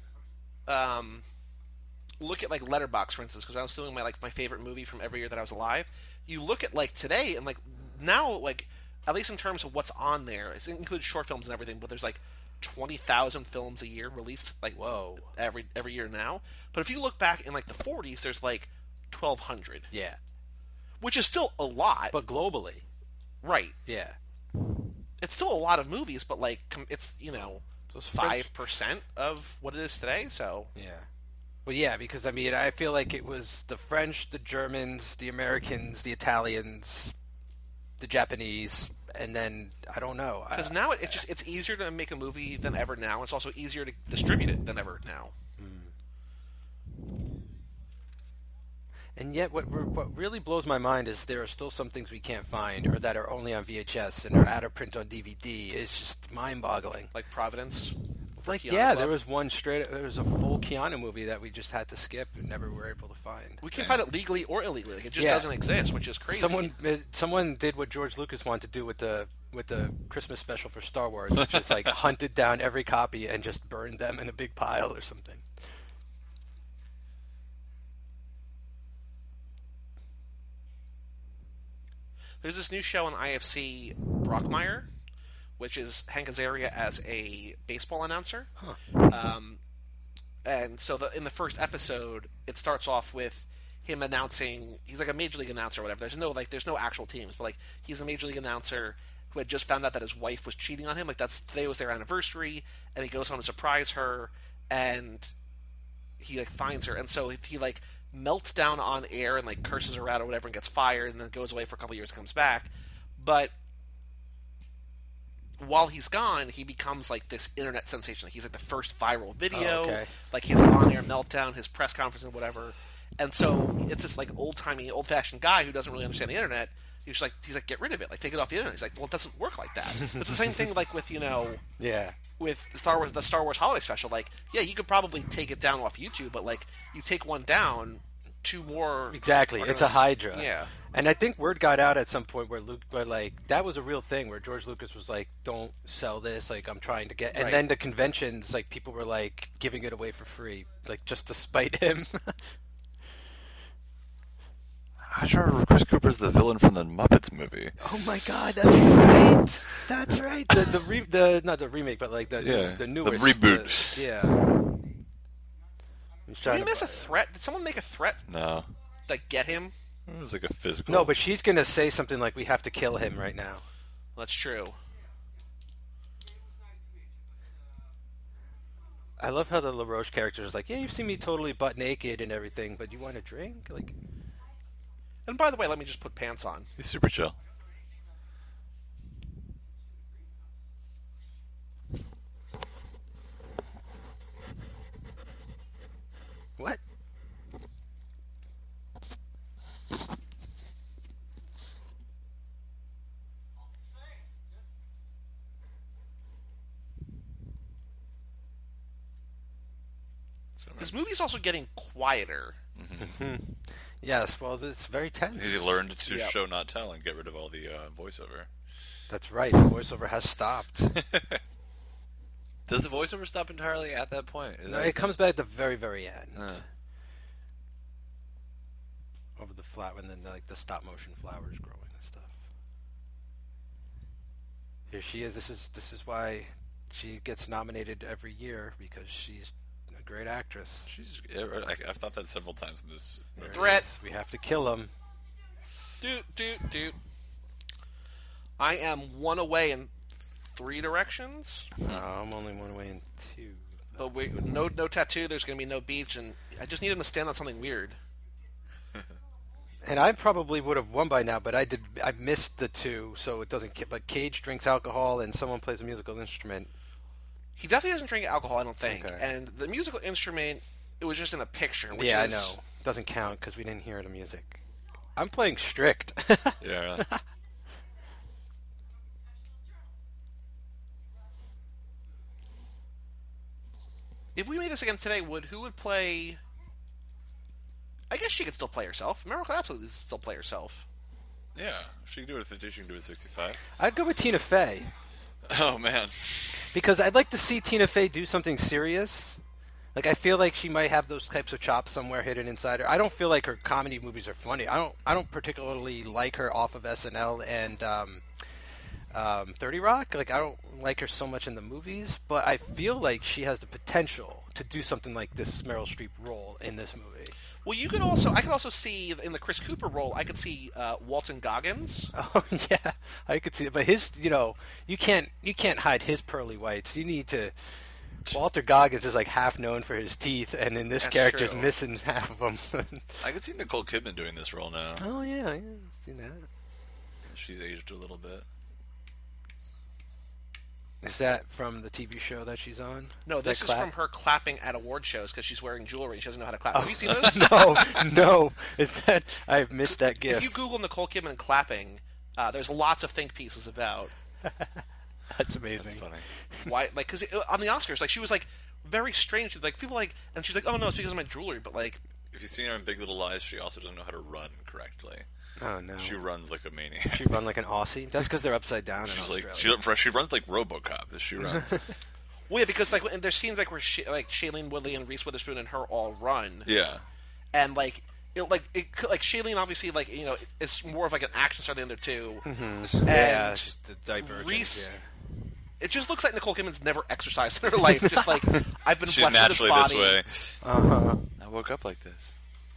look at like Letterboxd, for instance, because I was doing my favorite movie from every year that I was alive. You look at like today and like now like at least in terms of what's on there, it includes short films and everything, but there's like 20,000 films a year released like Whoa. every year now. But if you look back in like the 40s, there's like 1,200, Yeah. which is still a lot, But globally. right? Yeah. It's still a lot of movies, but like it's Those French- 5% of what it is today. So Yeah. Well, yeah, because I mean, I feel like it was the French, the Germans, the Americans, the Italians, the Japanese, and then I don't know. because now it's easier to make a movie than ever now. It's also easier to distribute it than ever now. And yet, what really blows my mind is there are still some things we can't find, or that are only on VHS and are out of print on DVD. It's just mind-boggling. Like Providence. Like, Keanu yeah, Club. there was there was a full Keanu movie that we just had to skip and never were able to find. We can find it legally or illegally. Like, it just Yeah. doesn't exist, which is crazy. Someone did what George Lucas wanted to do with the Christmas special for Star Wars, which is like hunted down every copy and just burned them in a big pile or something. There's this new show on IFC, Brockmire, which is Hank Azaria as a baseball announcer. And so in the first episode, it starts off with him announcing. He's like a major league announcer or whatever. There's no actual teams, but like he's a major league announcer who had just found out that his wife was cheating on him. Like today was their anniversary, and he goes home to surprise her, and he like finds her, and so if he like melts down on air and like curses her out or whatever and gets fired and then goes away for a couple years and comes back. But while he's gone, he becomes like this internet sensation. Like, he's like the first viral video, like his on-air meltdown, his press conference and whatever. And so it's this like old-timey, old-fashioned guy who doesn't really understand the internet. He's like, get rid of it, like take it off the internet. He's like, well, it doesn't work like that. It's the same thing like with with the Star Wars Holiday Special. Like, yeah, you could probably take it down off YouTube, but like you take one down, two more. Exactly, it's a Hydra. Yeah, and I think word got out at some point where like that was a real thing where George Lucas was like, "Don't sell this." Like, I'm trying to get, and then the conventions, like people were like giving it away for free, like just to spite him. I remember Chris Cooper's the villain from the Muppets movie. Oh my God, that's right. That's right. Not the remake, but like the newest, the reboot. Did you miss a threat? Did someone make a threat? No. Like get him? It was like a physical. No, but she's gonna say something like, "We have to kill him right now." That's true. I love how the LaRoche character is like, "Yeah, you've seen me totally butt naked and everything, but you want a drink?" Like. And by the way, let me just put pants on. He's super chill. What? This movie's also getting quieter. Yes, well, it's very tense. He learned to show not tell and get rid of all the voiceover. That's right. The voiceover has stopped. Does the voiceover stop entirely at that point? No, it comes back at the very, very end. Over the flat, when then like the stop motion flowers growing and stuff. Here she is. This is why she gets nominated every year, because she's a great actress. I've thought that several times in this movie. Threat. We have to kill him. Doot. I am one away in 3 directions. I'm only one away in 2. But no tattoo. There's going to be no beach, and I just need him to stand on something weird. And I probably would have won by now, but I missed the 2, so it doesn't. But Cage drinks alcohol, and someone plays a musical instrument. He definitely doesn't drink alcohol, I don't think. Okay. And the musical instrument, it was just in a picture. Which I know. Doesn't count because we didn't hear the music. I'm playing strict. Yeah. If we made this again today, who would play? I guess she could still play herself. Meryl could absolutely still play herself. Yeah, she can do it at 50, she can do it at 65. I'd go with Tina Fey. Oh, man. Because I'd like to see Tina Fey do something serious. Like, I feel like she might have those types of chops somewhere hidden inside her. I don't feel like her comedy movies are funny. I don't particularly like her off of SNL and 30 Rock. Like, I don't like her so much in the movies, but I feel like she has the potential to do something like this Meryl Streep role in this movie. Well, I could also see in the Chris Cooper role, I could see Walton Goggins. Oh yeah, I could see it. But his, you can't hide his pearly whites. You need to. Walter Goggins is like half known for his teeth, and in this character's missing half of them. I could see Nicole Kidman doing this role now. Oh yeah, I've seen that. She's aged a little bit. Is that from the TV show that she's on? No, this is from her clapping at award shows because she's wearing jewelry and she doesn't know how to clap. Oh. Have you seen those? No. Is that? I've missed that gif. If you Google Nicole Kidman clapping, there's lots of think pieces about. That's amazing. That's funny. Why? Like, because on the Oscars, like she was like very strange. Like people like, and she's like, "Oh no, it's because of my jewelry." But like, if you've seen her in Big Little Lies, she also doesn't know how to run correctly. Oh no, she runs like a maniac. She runs like an Aussie. That's because they're upside down. She's in like Australia. she runs like RoboCop as she runs. Well, yeah, because like there's scenes like where like Shailene Woodley and Reese Witherspoon and her all run. Yeah, and like like Shailene obviously is more of like an action star than the other two, Mm-hmm. and Yeah, it's just the divergence. Reese- Yeah. it just looks like Nicole Kidman's never exercised in her life. Just like I've been She's blessed naturally with this this body. way. I woke up like this.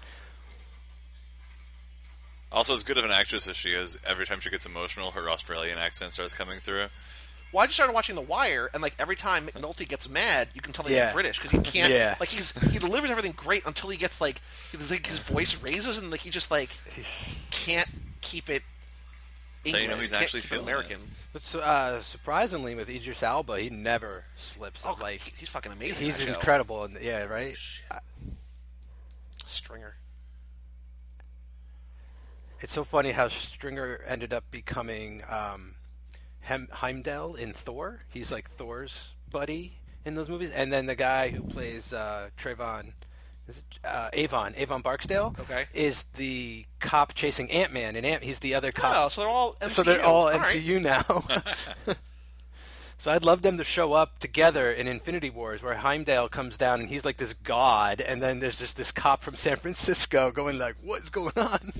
Also, as good of an actress as she is, every time she gets emotional, her Australian accent starts coming through. Well, I just started watching The Wire, and like every time McNulty gets mad, you can tell he's Yeah. British because he can't. Yeah. Like he delivers everything great until he gets like his voice raises and like he just like can't keep it. So you know English, he's can't actually keep it feeling American. But surprisingly, with Idris Elba, he never slips. Oh, Like he's fucking amazing. he's in that show. incredible. And yeah, right. Stringer. It's so funny how Stringer ended up becoming Heimdall in Thor. He's like Thor's buddy in those movies. And then the guy who plays Trayvon, Avon Barksdale, Okay. is the cop chasing Ant-Man. And he's the other cop. Oh, so they're all MCU. So they're all right. MCU now. So I'd love them to show up together in Infinity Wars, where Heimdall comes down and he's like this god, and then there's just this cop from San Francisco going like, "What's going on?"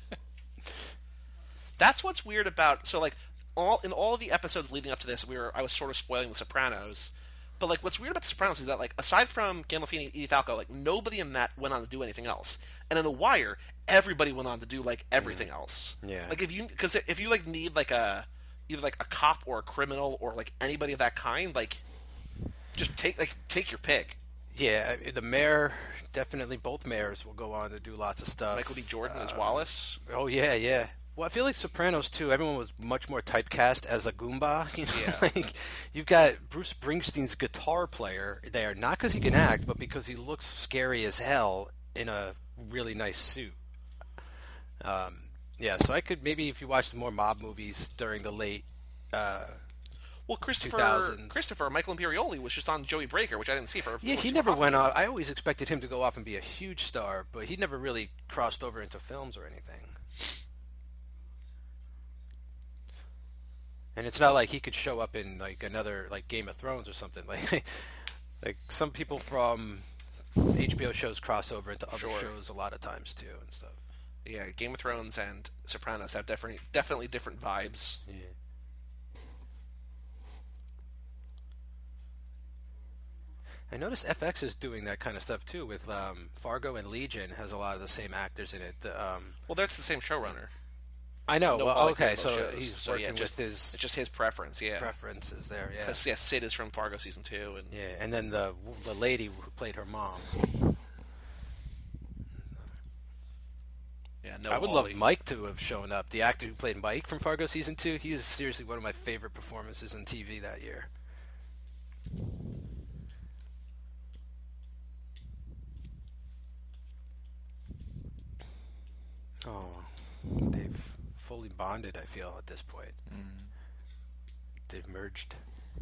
That's what's weird about like all of the episodes leading up to this. I was sort of spoiling The Sopranos, but like what's weird about The Sopranos is that like aside from Gandolfini and Edie Falco, like nobody in that went on to do anything else. And in The Wire, everybody went on to do like everything else. Yeah. Like if you like need like either like a cop or a criminal or like anybody of that kind, like just take your pick. Yeah, the mayor, definitely both mayors will go on to do lots of stuff. Michael B. Jordan as Wallace. Oh yeah, yeah. Well, I feel like Sopranos too. Everyone was much more typecast as a Goomba. You know, Yeah. like you've got Bruce Springsteen's guitar player there, not because he can act, but because he looks scary as hell in a really nice suit. Yeah, so I could maybe if you watched more mob movies during the late. Well, Christopher 2000s. Michael Imperioli was just on Joey Breaker, which I didn't see for. Yeah, he never went on. I always expected him to go off and be a huge star, but he never really crossed over into films or anything. And it's not like he could show up in like another like Game of Thrones or something. Like some people from HBO shows cross over into other Sure. shows a lot of times too and stuff. Yeah, Game of Thrones and Sopranos have definitely different vibes. Yeah. I noticed FX is doing that kind of stuff too with Fargo and Legion has a lot of the same actors in it. Well, that's the same showrunner. I know. No, Well, all okay, both so shows. he's So, working yeah, with his It's just his preference, yeah. preferences there. Yeah. 'Cause, yeah, Sid is from Fargo season 2, and Yeah, and then the lady who played her mom. yeah, no. I would Hawley. love Mike to have shown up. The actor who played Mike from Fargo season 2. He is seriously one of my favorite performances in TV that year. Oh, they've fully bonded. I feel at this point. They've merged.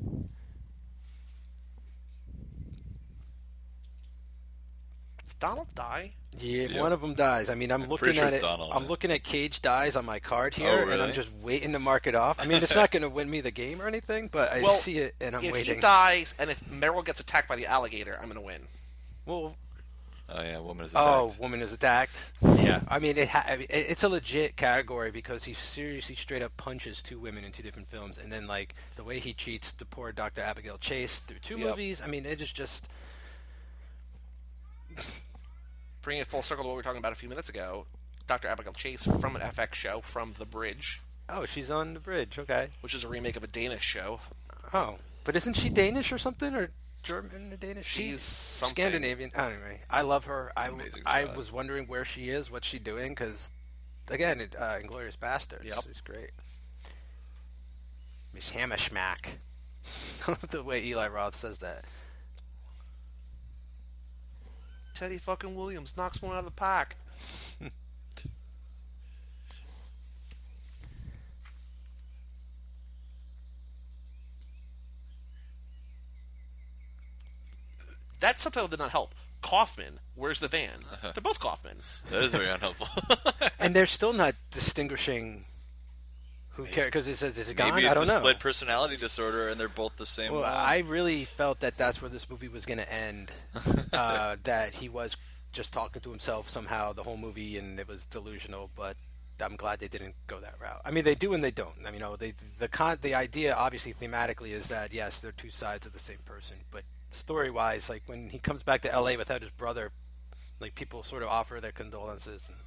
Does Donald die? Yeah, Yep. one of them dies. I mean, I'm looking pretty sure at it's it. Donald, I'm yeah. looking at Cage dies on my card here, Oh, and I'm really? just waiting to mark it off. I mean, it's not going to win me the game or anything, but I Well, see it and I'm if waiting. he dies, and if Meryl gets attacked by the alligator, I'm going to win. Well, Oh yeah, woman is oh, attacked. woman is attacked. Yeah, I mean, it's a legit category because he seriously straight up punches two women in two different films, and then like the way he treats the poor Dr. Abigail Chase through two Yep. movies. I mean, it is just. Bringing it full circle to what we were talking about a few minutes ago, Dr. Abigail Chase from an FX show, From the Bridge, Oh, she's on the bridge. Okay. which is a remake of a Danish show. Oh, but isn't she Danish or something, or German or Danish? She's something. Scandinavian. Anyway, I love her. Amazing I shot. was wondering where she is, what's she doing, because again, Inglourious Bastards. Yep. She's great. Miss Hammerschmack. The way Eli Roth says that. Teddy fucking Williams knocks one out of the park. That subtitle did not help. Kaufman, where's the van? They're both Kaufman. That is very unhelpful. And they're still not distinguishing who cares, because it says, is it gone? Maybe I it's don't a know. split personality disorder, and they're both the same Well, one. I really felt that that's where this movie was going to end. That he was just talking to himself somehow the whole movie, and it was delusional. But I'm glad they didn't go that route. I mean, they do and they don't. I mean, the idea obviously thematically is that yes, they're two sides of the same person, but story wise, like when he comes back to L.A. without his brother, like people sort of offer their condolences. And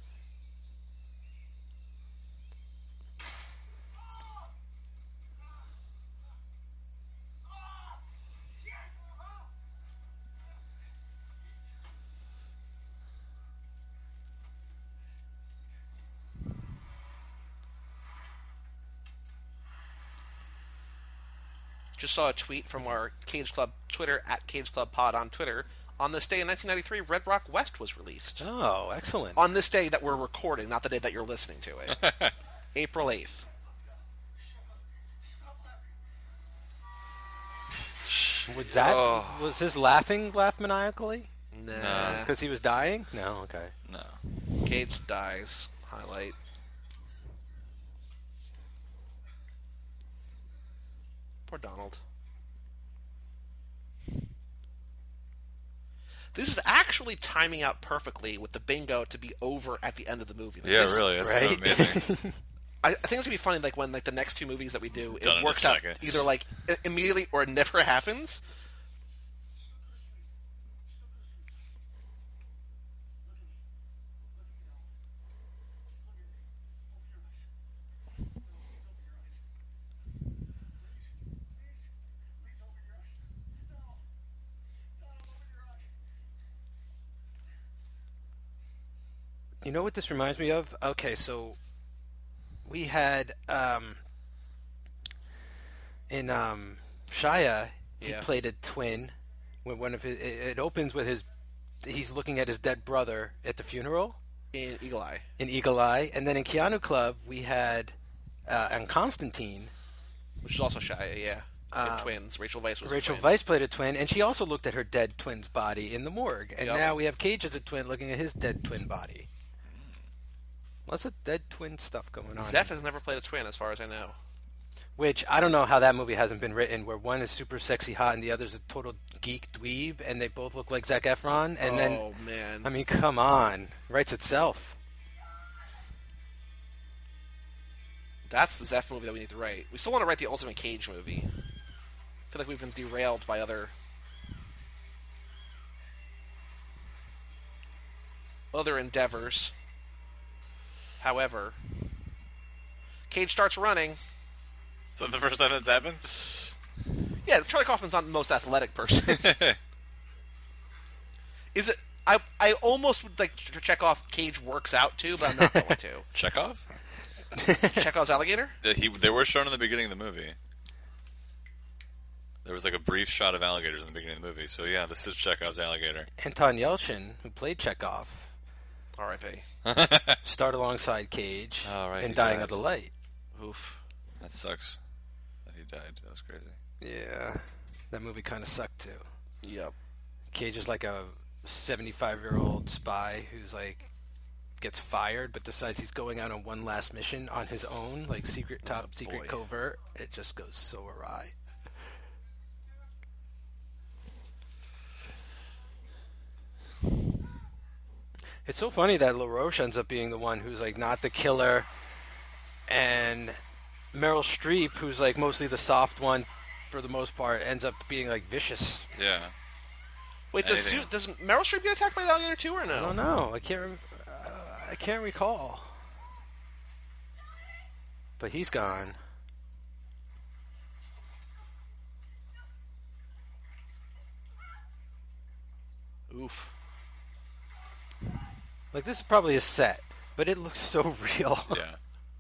Just saw a tweet from our Cage Club Twitter at Cage Club Pod on Twitter. On this day in 1993, Red Rock West was released. oh, excellent! On this day that we're recording, not the day that you're listening to it. April 8th. Was his laugh maniacally? Nah. Because he was dying? No, okay. No. Cage dies. Highlight. Poor Donald. This is actually timing out perfectly with the bingo to be over at the end of the movie. Like, Yeah, this- really. That's right? amazing. I think it's gonna be funny, like when like the next two movies that we do, Done it in works a out second. either like immediately or it never happens. You know what this reminds me of? Okay, so we had in Shia, he Yeah. played a twin. When one of his, it opens with he's looking at his dead brother at the funeral In Eagle Eye. in Eagle Eye, and then in Keanu Club we had and Constantine. Which is also Shia, yeah. And twins. Rachel Weisz was Rachel a twin. Weisz played a twin, and she also looked at her dead twin's body in the morgue. And Yep. now we have Cage as a twin looking at his dead twin body. Lots of dead twin stuff going on. Zeph has never played a twin, as far as I know. Which, I don't know how that movie hasn't been written, where one is super sexy hot and the other's a total geek dweeb, and they both look like Zac Efron. And Oh, man. I mean, come on. Writes itself. That's the Zeph movie that we need to write. We still want to write the Ultimate Cage movie. I feel like we've been derailed by other endeavors. However, Cage starts running. Is that the first time that's happened? Yeah, Charlie Kaufman's not the most athletic person. Is it? I almost would like to check off Cage works out too, but I'm not going to. Chekhov? Chekhov's alligator? They were shown in the beginning of the movie. There was like a brief shot of alligators in the beginning of the movie. So yeah, this is Chekhov's alligator. Anton Yelchin, who played Chekhov, R.I.P. starred alongside Cage Oh, right, in he Dying died. of the Light. Oof. That sucks. That he died. That was crazy. Yeah, that movie kind of sucked too. Yep. Cage is like a 75-year-old spy who's like gets fired, but decides he's going out on one last mission on his own, like top secret boy. covert. It just goes so awry. It's so funny that LaRoche ends up being the one who's like not the killer, and Meryl Streep, who's like mostly the soft one for the most part, ends up being like vicious. Yeah. Wait, Anything. does Meryl Streep get attacked by an alligator too, or no? I don't know. I can't recall. But he's gone. Oof. Like, this is probably a set, but it looks so real. Yeah.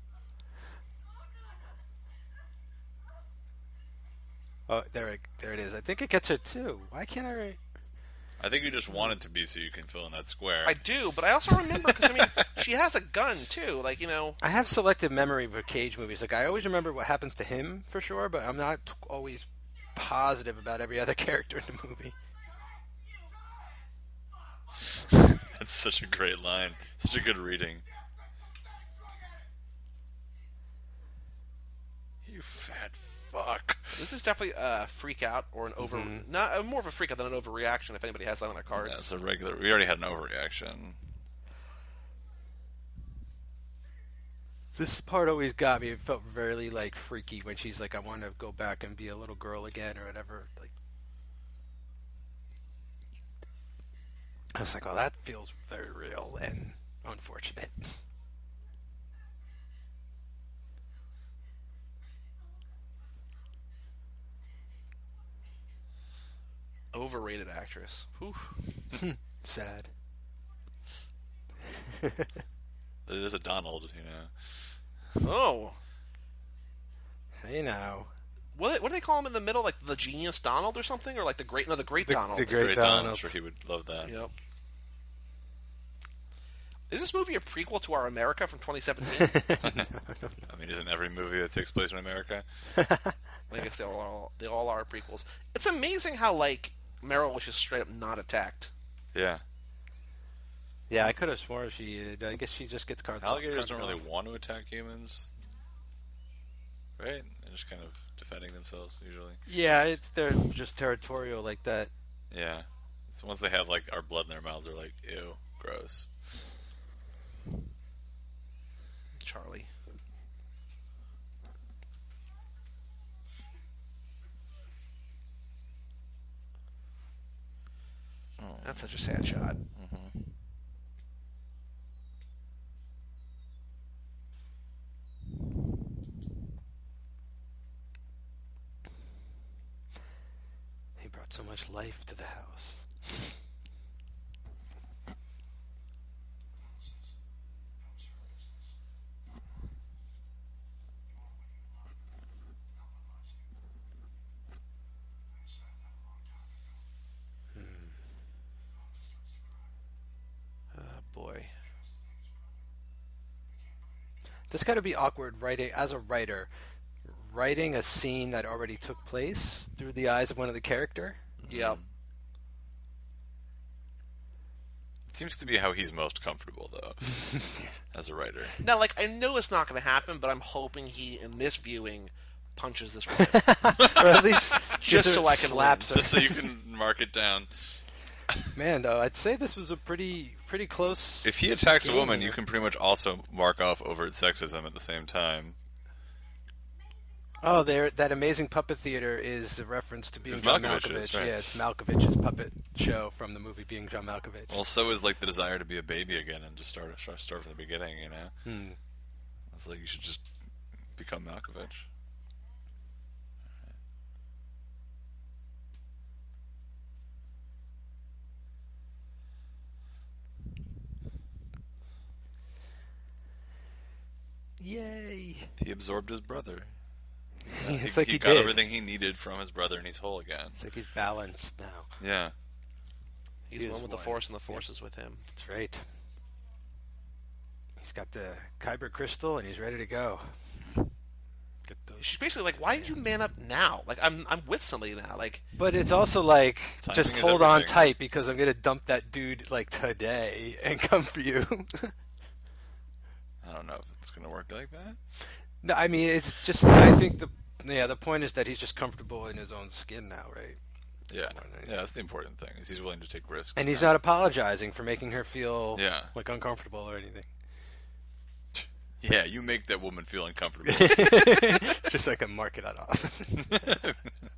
Oh, there it is. I think it gets her too. Why can't I? I think you just want it to be so you can fill in that square. I do, but I also remember because I mean she has a gun too. Like I have selective memory for Cage movies. Like, I always remember what happens to him for sure, but I'm not always positive about every other character in the movie. That's such a great line. Such a good reading. You fat fuck. This is definitely a freak out or an over, not more of a freak out than an overreaction. If anybody has that on their cards, Yeah, it's a regular. We already had an overreaction. This part always got me. It felt very like freaky when she's like, "I want to go back and be a little girl again" or whatever. Like, I was like, "Oh, that feels very real and unfortunate." overrated actress. Whew. Sad. There's a Donald, you know. Oh, Hey now, what do they call him in the middle? Like the genius Donald or something, or like the great Donald. the great Great Donald. I'm Donald. sure he would love that. Yep. Is this movie a prequel to our America from 2017? I mean, isn't every movie that takes place in America? I guess they all are prequels. It's amazing how like Meryl was just straight up not attacked. Yeah. Yeah, I could have sworn she. I guess she just gets cards. Alligators don't really want to attack humans, right? They're just kind of defending themselves usually. Yeah, they're just territorial like that. Yeah. So once they have like our blood in their mouths, they're like, ew, gross. Charlie. That's such a sad shot. He brought so much life to the house. Boy. This got to be awkward writing as a writer, writing a scene that already took place through the eyes of one of the character. Yep. It seems to be how he's most comfortable, though, as a writer. Now, like, I know it's not going to happen, but I'm hoping he, in this viewing, punches this woman. Or at least Just gives so her I can slaps her. Just so you can mark it down. Man, though, I'd say this was a pretty close. If he attacks a game woman, here. you can pretty much also mark off overt sexism at the same time. Oh, that amazing puppet theater is a reference to Being It's John Malkovich's, Malkovich. right. Yeah, it's Malkovich's puppet show from the movie Being John Malkovich. Well, so is like the desire to be a baby again and just start from the beginning, you know? It's like you should just become Malkovich. Yay! He absorbed his brother. It's like he got did. everything he needed from his brother, and he's whole again. It's like he's balanced now. Yeah. He's He is one with the one. Force, and the Force is with him. That's right. He's got the Kyber crystal, and he's ready to go. Get those. She's basically like, "Why did you man up now? Like, I'm with somebody now. Like, But it's also like, Timing just is hold on everything. tight because I'm gonna dump that dude like today and come for you. I don't know if it's going to work like that. No, I mean it's just. I think the point is that he's just comfortable in his own skin now, right? Yeah. More than anything. Yeah, that's the important thing. Is he's willing to take risks. And he's now. not apologizing for making her feel Yeah. like uncomfortable or anything. Yeah, you make that woman feel uncomfortable. Just so I can mark it off.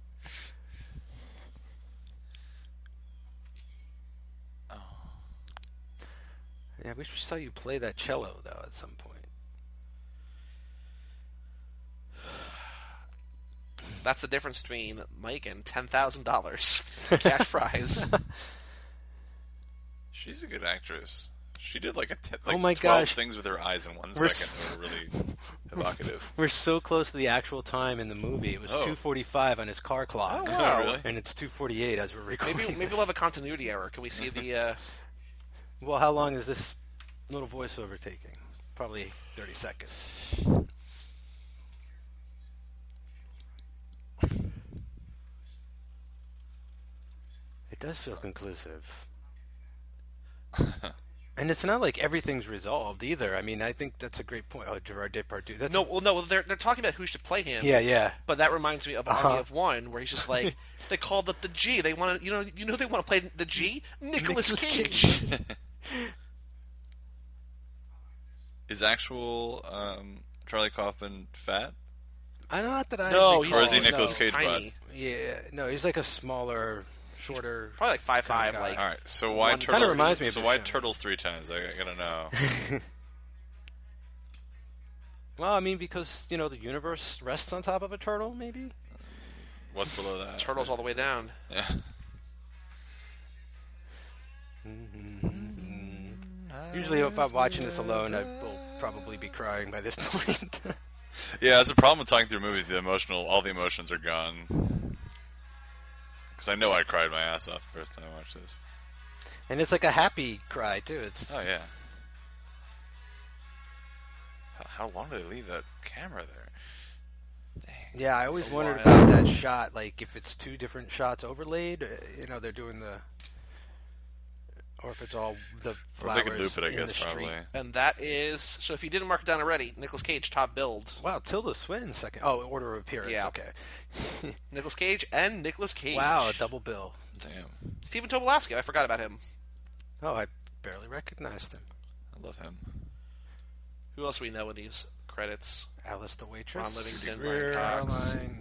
Yeah, I wish we saw you play that cello though at some point. that's the difference between Mike and $10,000 cash prize." She's a good actress. She did like Oh my 12 gosh. things with her eyes in 1 We're second that were really evocative. We're so close to the actual time in the movie. It was Oh. 2:45 on his car clock. Oh, wow. Really? And it's 2:48 as we're recording. Maybe we'll have a continuity error. Can we see the? Well, how long is this little voiceover taking? Probably 30 seconds. It does feel conclusive. And it's not like everything's resolved either. I mean, I think that's a great point. Oh, Gerard Depardieu. That's No, they're talking about who should play him. Yeah. But that reminds me of Army of One, where he's just like, they called it the G. They want to, they want to play the G. Nicolas Cage. Is actual Charlie Kaufman fat? Not that I. No, recall. Or is he he's Nicolas so Cage tiny. Yeah, no, he's like a smaller, shorter. Probably like 5'5", Kind of guy. like All right. So why One- turtles? Kinda reminds me of so the why show. turtles 3 times? I gotta know. Well, I mean, because the universe rests on top of a turtle, maybe. What's below that? turtles all the way down. Yeah. Usually, if I'm watching this alone, I will probably be crying by this point. Yeah, that's a problem with talking through movies. All the emotions are gone. Because I know I cried my ass off the first time I watched this. And it's like a happy cry too. It's Oh yeah. How long do they leave that camera there? Dang. Yeah, I always A wondered while. about that shot. Like, if it's two different shots overlaid, they're doing or if it's all the Or flowers if they could loop it, I in guess, the street. probably. And that is, so if you didn't mark it down already, Nicolas Cage, top build. Wow, Tilda Swinton second. Oh, order of appearance. Yeah. Okay. Nicolas Cage and Nicolas Cage. Wow, a double bill. Damn. Stephen Tobolowsky, I forgot about him. Oh, I barely recognized him. I love him. Who else do we know in these credits? Alice the waitress. Ron Livingston, Greer, Brian Cox. Caroline.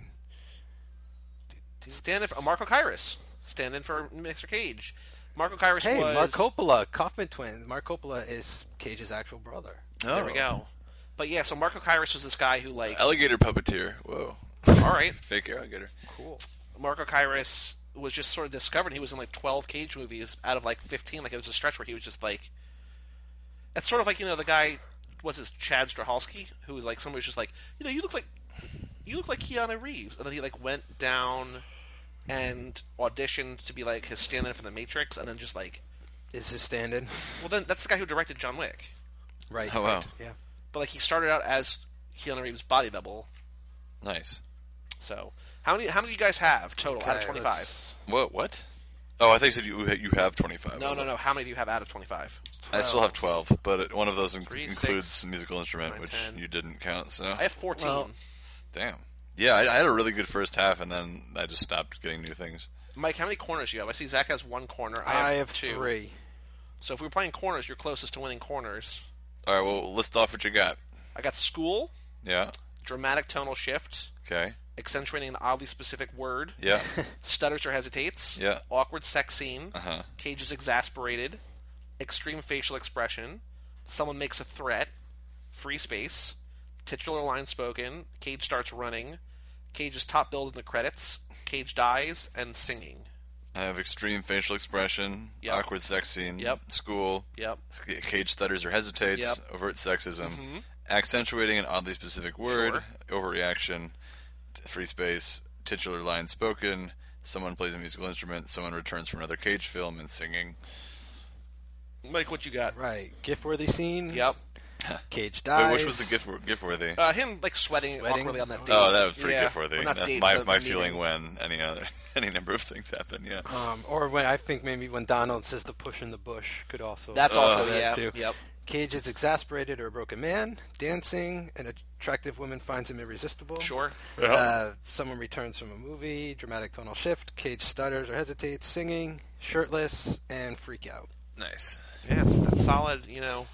Stand-in for Marco Kairos. Stand-in for Mr. Cage. Marco Kairos Hey, was... Mark Coppola, Kaufman twin. Mark Coppola is Cage's actual brother. There we go. But yeah, so Marco Kairos was this guy who, like... Alligator puppeteer. Whoa. All right. Fake alligator. Cool. Marco Kairos was just sort of discovered. He was in like 12 Cage movies out of like 15. Like, it was a stretch where he was just like... It's sort of like, the guy... What's his... Chad Straczynski? Who was like... Somebody was just like... you look like Keanu Reeves. And then he like went down and auditioned to be like his stand-in for The Matrix, and then just like... Is his stand-in? Well, then that's the guy who directed John Wick. Right. Oh, wow. right, Yeah. But like he started out as Keanu Reeves' body double. Nice. So how many do you guys have total out of Okay, 25? let's- What? Oh, I think you said you have 25. No. How many do you have out of 25? I still have 12, but one of those 3, includes 6, a musical instrument, 9, which 10. you didn't count. So I have 14. Well- damn. Yeah, I had a really good first half, and then I just stopped getting new things. Mike, how many corners do you have? I see Zach has one corner. I have 2. 3. So if we're playing corners, you're closest to winning corners. All right, well, list off what you got. I got school, Yeah. dramatic tonal shift, Okay. accentuating an oddly specific word, Yeah. stutters or hesitates, Yeah. awkward sex scene, Uh-huh. Cage is exasperated, extreme facial expression, someone makes a threat, free space, titular line spoken, Cage starts running, Cage is top billed in the credits, Cage dies, and singing. I have extreme facial expression, Yep. awkward sex scene, Yep. school, Yep. Cage stutters or hesitates, Yep. overt sexism, accentuating an oddly specific word, overreaction, free space, titular line spoken, someone plays a musical instrument, someone returns from another Cage film, and singing. Mike, what you got? Right. GIF-worthy scene. Yep. Cage dies. Wait, which was the gift worthy? Him like sweating awkwardly on that date. Oh, that was pretty Yeah. gift worthy. Well, not That's date, my the my meeting. feeling when any number of things happen. Yeah. Or when I think maybe when Donald says the push in the bush could also. That's also that yeah. too. Yep. Cage is exasperated or a broken man. Dancing. An attractive woman finds him irresistible. Sure. Someone returns from a movie. Dramatic tonal shift. Cage stutters or hesitates. Singing. Shirtless and freak out. Nice. Yes, that's solid.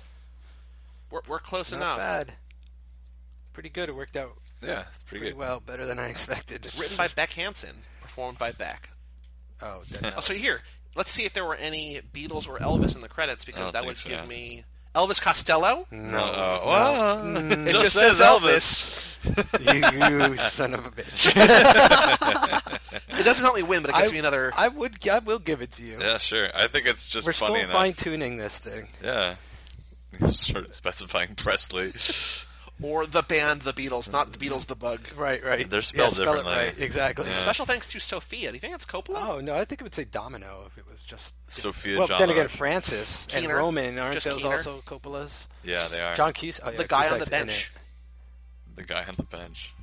We're close Not enough. bad. Pretty good. It worked out Yeah, it's pretty pretty good. well. Better than I expected. Written by Beck Hansen, performed by Beck. Oh, then Oh, so here, let's see if there were any Beatles or Elvis in the credits, because don't that think would so. give me Elvis Costello. Well, It just just says says Elvis. you son of a bitch. It doesn't help me win, but it gets me another. I will give it to you. Yeah, sure. I think it's just We're funny still enough. fine tuning this thing. Yeah. Start specifying Presley. Or the band, the Beatles, not the Beatles, the Bug. Right. They're spelled spell differently. It right. Exactly. Yeah. Special thanks to Sophia. Do you think it's Coppola? Oh no, I think it would say Domino if it was just Sophia Well, John. then again, Francis and Keener. Roman aren't Just those Keener. also Coppola's? Yeah, they are. John Cusack. Oh, yeah, the guy on the Cusack's in bench. The guy on the bench.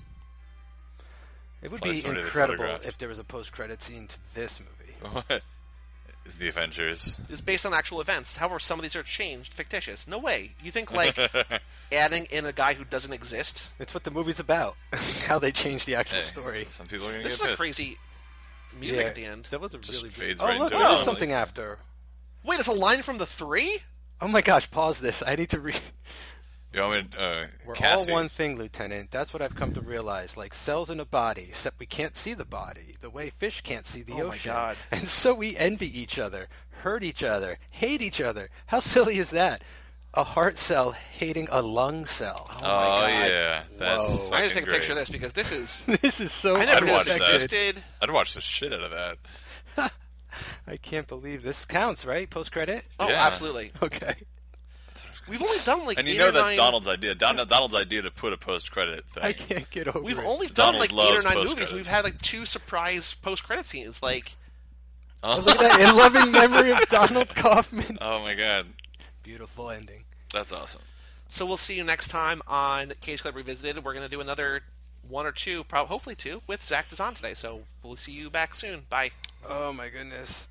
It would Plus be somebody they incredible photographed. if there was a post-credit scene to this movie. What? The Avengers. is based on actual events. However, some of these are changed, fictitious. No way. You think, like, adding in a guy who doesn't exist? It's what the movie's about. How they change the actual Hey, story. some people are going to This get is a pissed. crazy music at the end. That was a Just really fades good... right Oh, look, into there is it. something Nice. after. Wait, it's a line from the 3? Oh my gosh, pause this. I need to read... You want me to, We're Cassie. all one thing, Lieutenant. That's what I've come to realize. Like cells in a body, except we can't see the body, the way fish can't see the Oh my ocean. God. And so we envy each other, hurt each other, hate each other. How silly is that? A heart cell hating a lung cell. Oh, God. yeah. That's Whoa. I need to fucking take a picture of great. this because this is... This is so I never knew watch this that. existed. I'd watch the shit out of that. I can't believe this counts, right? Post credit? Oh, Yeah. absolutely. Okay. We've only done like And you 8 know or that's 9... Donald's idea. Donald's idea to put a post-credit thing. I can't get over We've it. only done Donald like 8 or loves 9 post movies. We've credits. had like 2 surprise post-credit scenes. Like, Look at that, in loving memory of Donald Kaufman. Oh my god. Beautiful ending. That's awesome. so we'll see you next time on Cage Club Revisited. We're going to do another 1 or 2, hopefully 2, with Zach Dazan today. So we'll see you back soon. Bye. Oh my goodness.